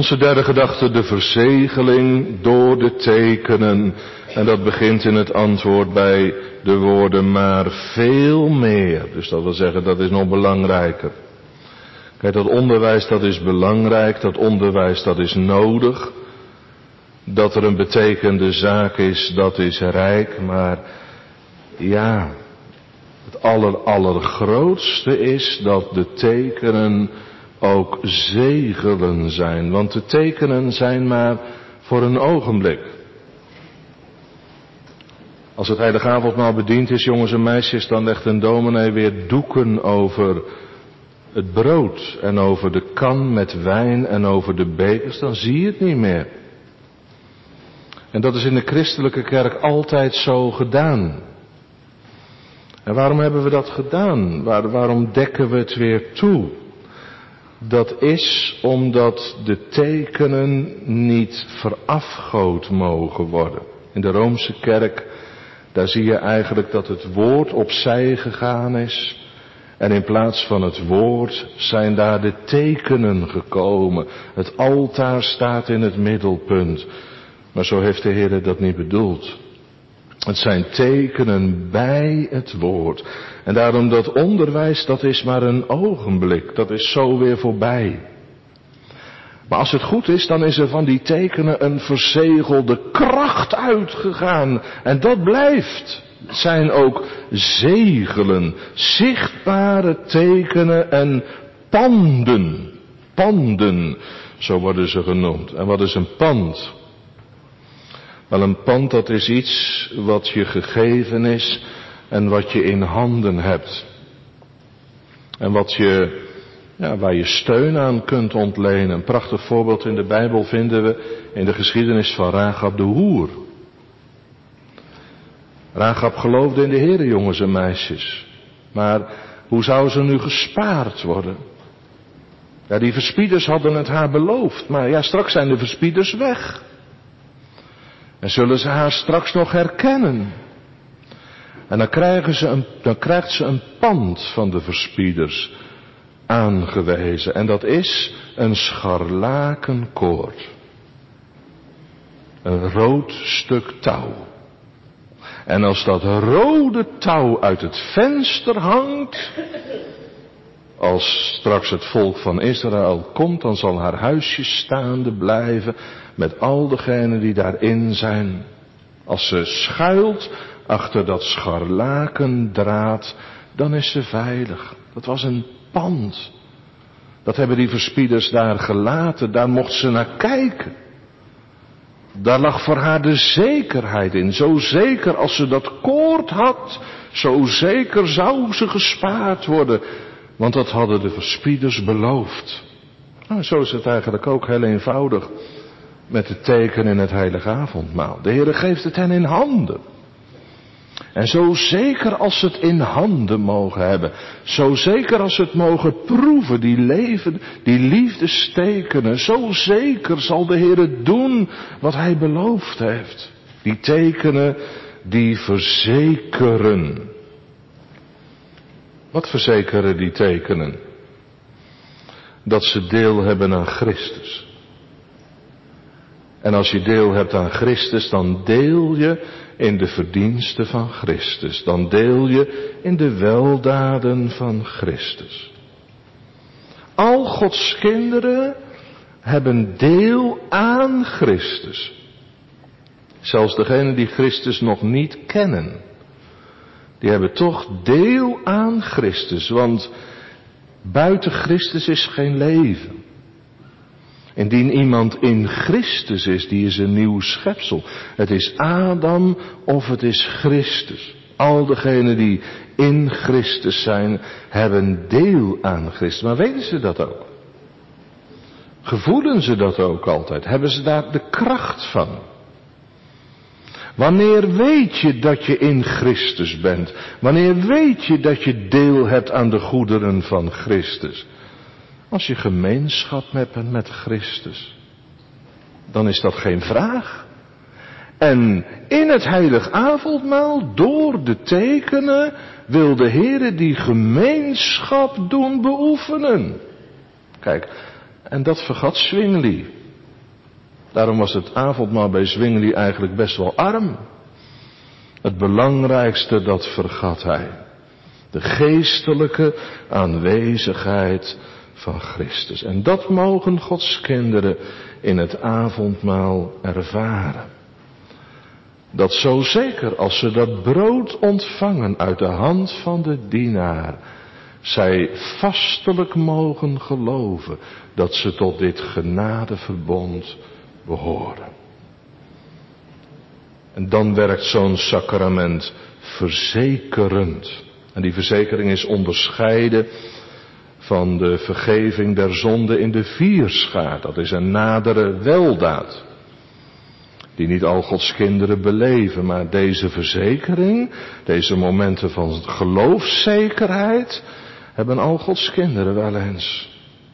Onze derde gedachte, de verzegeling door de tekenen. En dat begint in het antwoord bij de woorden maar veel meer. Dus dat wil zeggen, dat is nog belangrijker. Kijk, dat onderwijs dat is belangrijk, dat onderwijs dat is nodig. Dat er een betekende zaak is, dat is rijk, maar ja, het allergrootste is dat de tekenen ook zegelen zijn. Want de tekenen zijn maar voor een ogenblik. Als het heilige avondmaal bediend is, jongens en meisjes, dan legt een dominee weer doeken over het brood en over de kan met wijn en over de bekers, dan zie je het niet meer. En dat is in de christelijke kerk altijd zo gedaan. En waarom hebben we dat gedaan? Waarom dekken we het weer toe? Dat is omdat de tekenen niet verafgood mogen worden. In de Roomse kerk, daar zie je eigenlijk dat het woord opzij gegaan is. En in plaats van het woord zijn daar de tekenen gekomen. Het altaar staat in het middelpunt. Maar zo heeft de Heer dat niet bedoeld. Het zijn tekenen bij het woord. En daarom dat onderwijs, dat is maar een ogenblik. Dat is zo weer voorbij. Maar als het goed is, dan is er van die tekenen een verzegelde kracht uitgegaan. En dat blijft. Het zijn ook zegelen, zichtbare tekenen en panden. Panden, zo worden ze genoemd. En wat is een pand? Wel, een pand, dat is iets wat je gegeven is en wat je in handen hebt. En waar je steun aan kunt ontlenen. Een prachtig voorbeeld in de Bijbel vinden we in de geschiedenis van Rahab de hoer. Rahab geloofde in de Heere, jongens en meisjes. Maar hoe zou ze nu gespaard worden? Ja, die verspieders hadden het haar beloofd. Maar ja, straks zijn de verspieders weg. En zullen ze haar straks nog herkennen? En dan krijgt ze een pand van de verspieders aangewezen. En dat is een scharlakenkoord. Een rood stuk touw. En als dat rode touw uit het venster hangt, als straks het volk van Israël komt, dan zal haar huisje staande blijven met al degenen die daarin zijn. Als ze schuilt achter dat scharlakendraad, dan is ze veilig. Dat was een pand. Dat hebben die verspieders daar gelaten, daar mocht ze naar kijken. Daar lag voor haar de zekerheid in. Zo zeker als ze dat koord had, zo zeker zou ze gespaard worden. Want dat hadden de verspieders beloofd. Nou, zo is het eigenlijk ook heel eenvoudig met het teken in het heilige avondmaal. De Heere geeft het hen in handen. En zo zeker als ze het in handen mogen hebben, zo zeker als ze het mogen proeven, die liefdestekenen, zo zeker zal de Heere doen wat Hij beloofd heeft. Die tekenen, die verzekeren. Wat verzekeren die tekenen? Dat ze deel hebben aan Christus. En als je deel hebt aan Christus, dan deel je in de verdiensten van Christus. Dan deel je in de weldaden van Christus. Al Gods kinderen hebben deel aan Christus. Zelfs degenen die Christus nog niet kennen, die hebben toch deel aan Christus. Want buiten Christus is geen leven. Indien iemand in Christus is, die is een nieuw schepsel. Het is Adam of het is Christus. Al degenen die in Christus zijn, hebben deel aan Christus. Maar weten ze dat ook? Gevoelen ze dat ook altijd? Hebben ze daar de kracht van? Wanneer weet je dat je in Christus bent? Wanneer weet je dat je deel hebt aan de goederen van Christus? Als je gemeenschap hebt met Christus, dan is dat geen vraag. En in het heilig avondmaal, door de tekenen, wil de Heere die gemeenschap doen beoefenen. Kijk, en dat vergat Zwingli. Daarom was het avondmaal bij Zwingli eigenlijk best wel arm. Het belangrijkste, dat vergat hij. De geestelijke aanwezigheid van Christus. En dat mogen Gods kinderen in het avondmaal ervaren. Dat zo zeker als ze dat brood ontvangen uit de hand van de dienaar, zij vastelijk mogen geloven dat ze tot dit genadeverbond behoren. En dan werkt zo'n sacrament verzekerend. En die verzekering is onderscheiden van de vergeving der zonde in de vierschaar. Dat is een nadere weldaad, die niet al Gods kinderen beleven. Maar deze verzekering, deze momenten van geloofszekerheid, hebben al Gods kinderen wel eens.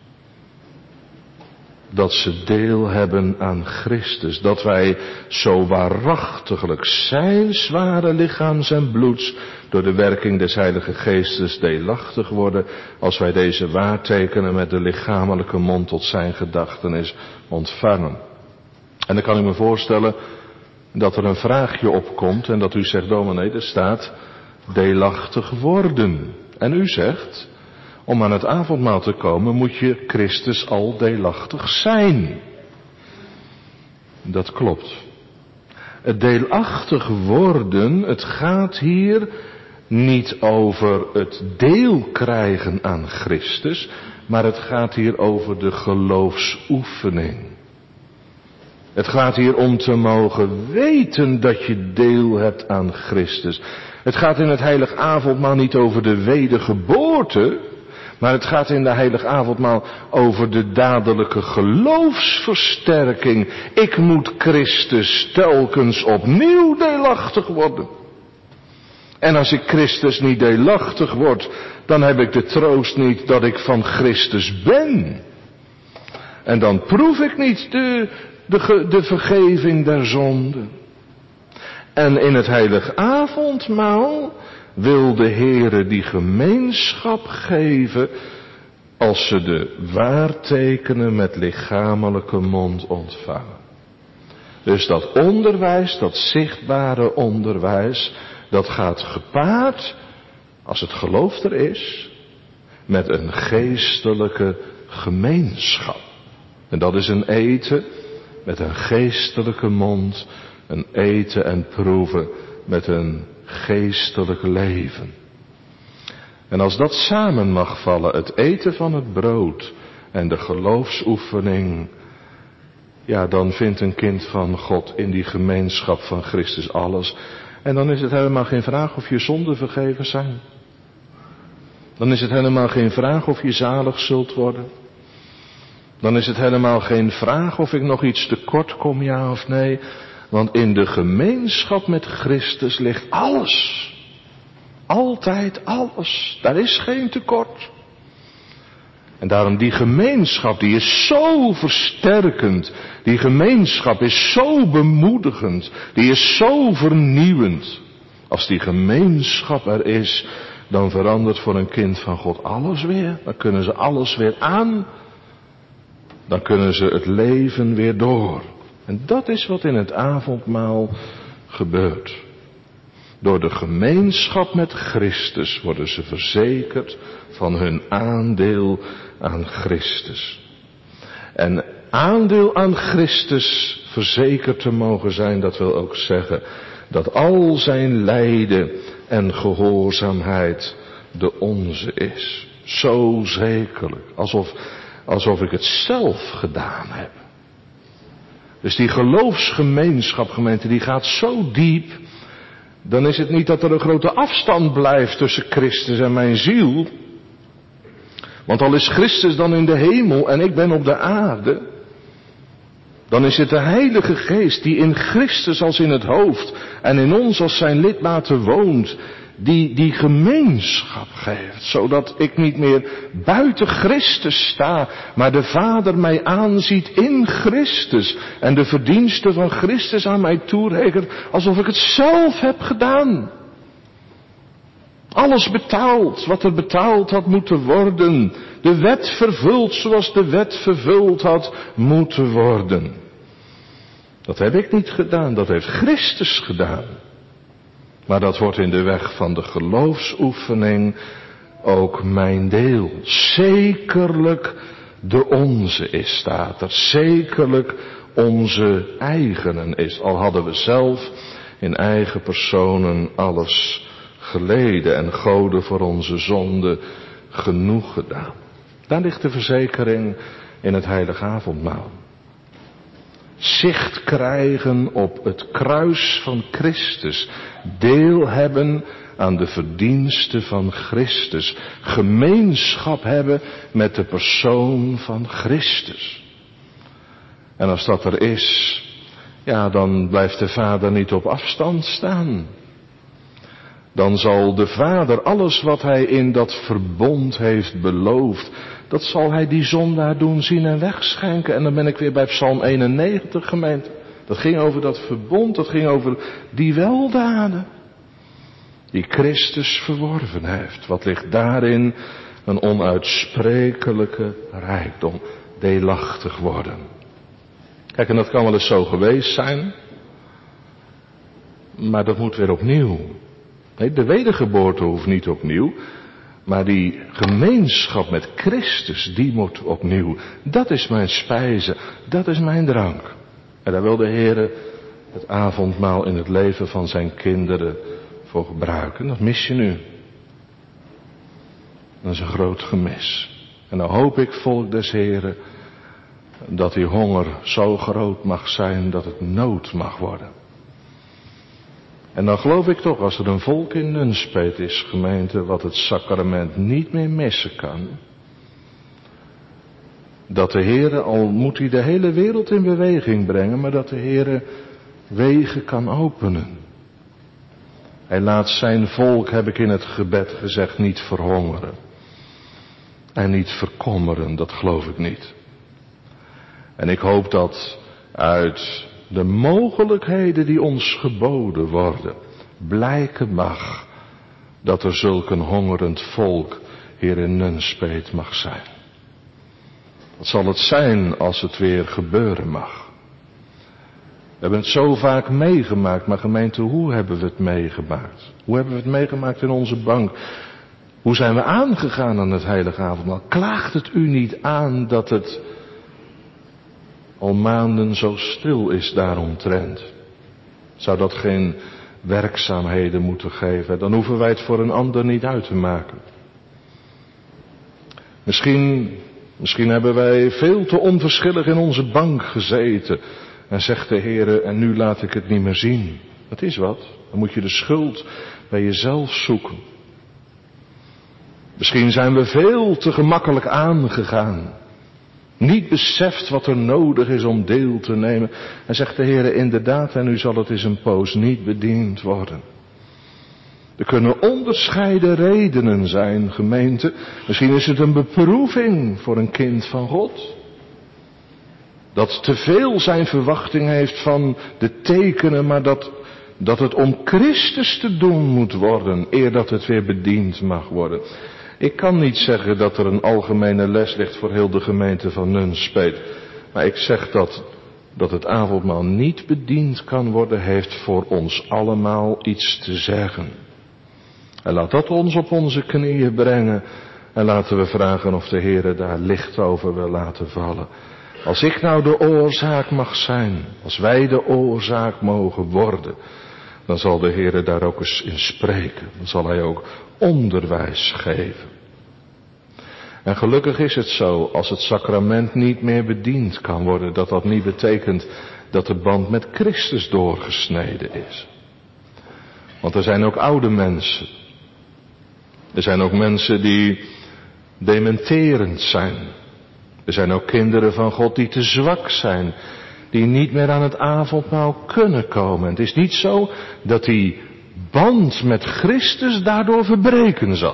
Dat ze deel hebben aan Christus. Dat wij zo waarachtiglijk zijn zware lichaams en bloeds door de werking des Heilige Geestes deelachtig worden, als wij deze waartekenen met de lichamelijke mond tot zijn gedachtenis ontvangen. En dan kan ik me voorstellen dat er een vraagje opkomt en dat u zegt: dominee, er staat deelachtig worden. En u zegt, om aan het avondmaal te komen moet je Christus al deelachtig zijn. Dat klopt. Het deelachtig worden, het gaat hier niet over het deel krijgen aan Christus, maar het gaat hier over de geloofsoefening. Het gaat hier om te mogen weten dat je deel hebt aan Christus. Het gaat in het heilig avondmaal niet over de wedergeboorte, maar het gaat in de heilig avondmaal over de dadelijke geloofsversterking. Ik moet Christus telkens opnieuw deelachtig worden. En als ik Christus niet deelachtig word, dan heb ik de troost niet dat ik van Christus ben. En dan proef ik niet de vergeving der zonden. En in het heilig avondmaal wil de Heere die gemeenschap geven als ze de waartekenen met lichamelijke mond ontvangen. Dus dat onderwijs, dat zichtbare onderwijs, dat gaat gepaard, als het geloof er is, met een geestelijke gemeenschap. En dat is een eten met een geestelijke mond, een eten en proeven met een geestelijk leven. En als dat samen mag vallen, het eten van het brood en de geloofsoefening, ja, dan vindt een kind van God in die gemeenschap van Christus alles. En dan is het helemaal geen vraag of je zonden vergeven zijn. Dan is het helemaal geen vraag of je zalig zult worden. Dan is het helemaal geen vraag of ik nog iets tekort kom, ja of nee. Want in de gemeenschap met Christus ligt alles. Altijd alles. Daar is geen tekort. En daarom die gemeenschap, die is zo versterkend. Die gemeenschap is zo bemoedigend. Die is zo vernieuwend. Als die gemeenschap er is, dan verandert voor een kind van God alles weer. Dan kunnen ze alles weer aan. Dan kunnen ze het leven weer door. En dat is wat in het avondmaal gebeurt. Door de gemeenschap met Christus worden ze verzekerd van hun aandeel aan Christus. En aandeel aan Christus verzekerd te mogen zijn, dat wil ook zeggen dat al zijn lijden en gehoorzaamheid de onze is. Zo zekerlijk, alsof ik het zelf gedaan heb. Dus die geloofsgemeenschap, gemeente, die gaat zo diep. Dan is het niet dat er een grote afstand blijft tussen Christus en mijn ziel. Want al is Christus dan in de hemel en ik ben op de aarde, dan is het de Heilige Geest die in Christus als in het hoofd en in ons als zijn lidmaten woont, die gemeenschap geeft, zodat ik niet meer buiten Christus sta, maar de Vader mij aanziet in Christus en de verdiensten van Christus aan mij toerekent, alsof ik het zelf heb gedaan. Alles betaald, wat er betaald had moeten worden. De wet vervuld zoals de wet vervuld had moeten worden. Dat heb ik niet gedaan, dat heeft Christus gedaan. Maar dat wordt in de weg van de geloofsoefening ook mijn deel. Zekerlijk de onze is, staat er. Zekerlijk onze eigenen is. Al hadden we zelf in eigen personen alles geleden en goden voor onze zonde genoeg gedaan. Daar ligt de verzekering in het heilige avondmaal. Zicht krijgen op het kruis van Christus. Deel hebben aan de verdiensten van Christus. Gemeenschap hebben met de persoon van Christus. En als dat er is, ja, dan blijft de Vader niet op afstand staan. Dan zal de Vader alles wat hij in dat verbond heeft beloofd, dat zal hij die zondaar doen zien en wegschenken. En dan ben ik weer bij Psalm 91, gemeente. Dat ging over dat verbond, dat ging over die weldaden die Christus verworven heeft. Wat ligt daarin? Een onuitsprekelijke rijkdom, deelachtig worden. Kijk, en dat kan wel eens zo geweest zijn, maar dat moet weer opnieuw. Nee, de wedergeboorte hoeft niet opnieuw, maar die gemeenschap met Christus, die moet opnieuw. Dat is mijn spijze, dat is mijn drank. En daar wil de Heer het avondmaal in het leven van zijn kinderen voor gebruiken. Dat mis je nu. Dat is een groot gemis. En dan hoop ik, volk des Heren, dat die honger zo groot mag zijn dat het nood mag worden. En dan geloof ik toch, als er een volk in Nunspeet is, gemeente, wat het sacrament niet meer missen kan, dat de Heere, al moet hij de hele wereld in beweging brengen, maar dat de Heere wegen kan openen. Hij laat zijn volk, heb ik in het gebed gezegd, niet verhongeren. En niet verkommeren, dat geloof ik niet. En ik hoop dat uit de mogelijkheden die ons geboden worden, blijken mag dat er zulk een hongerend volk hier in Nunspeet mag zijn. Wat zal het zijn als het weer gebeuren mag? We hebben het zo vaak meegemaakt, maar gemeente, hoe hebben we het meegemaakt? Hoe hebben we het meegemaakt in onze bank? Hoe zijn we aangegaan aan het heilige avondmaal? Klaagt het u niet aan dat het al maanden zo stil is daaromtrent? Zou dat geen werkzaamheden moeten geven? Dan hoeven wij het voor een ander niet uit te maken. Misschien hebben wij veel te onverschillig in onze bank gezeten. En zegt de Heere, en nu laat ik het niet meer zien. Dat is wat. Dan moet je de schuld bij jezelf zoeken. Misschien zijn we veel te gemakkelijk aangegaan. Niet beseft wat er nodig is om deel te nemen. En zegt de Heere, inderdaad, en nu zal het eens een poos niet bediend worden. Er kunnen onderscheiden redenen zijn, gemeente. Misschien is het een beproeving voor een kind van God. Dat te veel zijn verwachting heeft van de tekenen, maar dat het om Christus te doen moet worden, eer dat het weer bediend mag worden. Ik kan niet zeggen dat er een algemene les ligt voor heel de gemeente van Nunspeet. Maar ik zeg dat het avondmaal niet bediend kan worden, heeft voor ons allemaal iets te zeggen. En laat dat ons op onze knieën brengen. En laten we vragen of de Heere daar licht over wil laten vallen. Als ik nou de oorzaak mag zijn, als wij de oorzaak mogen worden, dan zal de Heere daar ook eens in spreken. Dan zal hij ook onderwijs geven. En gelukkig is het zo, als het sacrament niet meer bediend kan worden, dat dat niet betekent dat de band met Christus doorgesneden is. Want er zijn ook oude mensen. Er zijn ook mensen die dementerend zijn. Er zijn ook kinderen van God die te zwak zijn, die niet meer aan het avondmaal kunnen komen. Het is niet zo dat die band met Christus daardoor verbreken zal.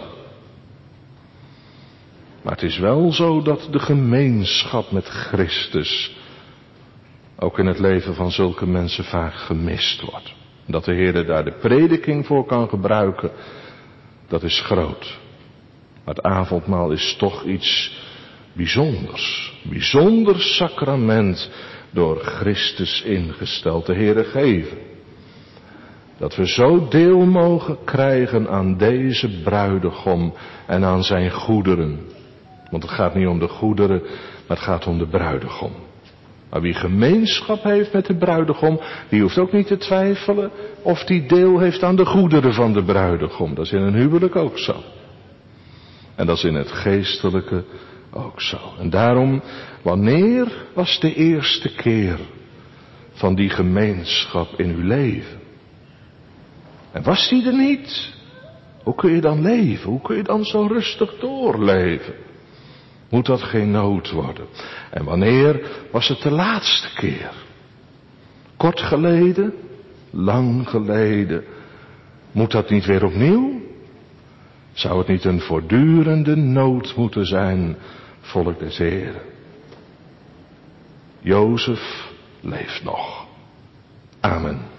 Maar het is wel zo dat de gemeenschap met Christus ook in het leven van zulke mensen vaak gemist wordt. Dat de Heer daar de prediking voor kan gebruiken, dat is groot. Maar het avondmaal is toch iets bijzonders. Bijzonder sacrament door Christus ingesteld, de Heere geven. Dat we zo deel mogen krijgen aan deze bruidegom en aan zijn goederen. Want het gaat niet om de goederen, maar het gaat om de bruidegom. Maar wie gemeenschap heeft met de bruidegom, die hoeft ook niet te twijfelen of die deel heeft aan de goederen van de bruidegom. Dat is in een huwelijk ook zo. En dat is in het geestelijke ook zo. En daarom, wanneer was de eerste keer van die gemeenschap in uw leven? En was die er niet? Hoe kun je dan leven? Hoe kun je dan zo rustig doorleven? Moet dat geen nood worden? En wanneer was het de laatste keer? Kort geleden? Lang geleden? Moet dat niet weer opnieuw? Zou het niet een voortdurende nood moeten zijn, volk des Heren? Jozef leeft nog. Amen.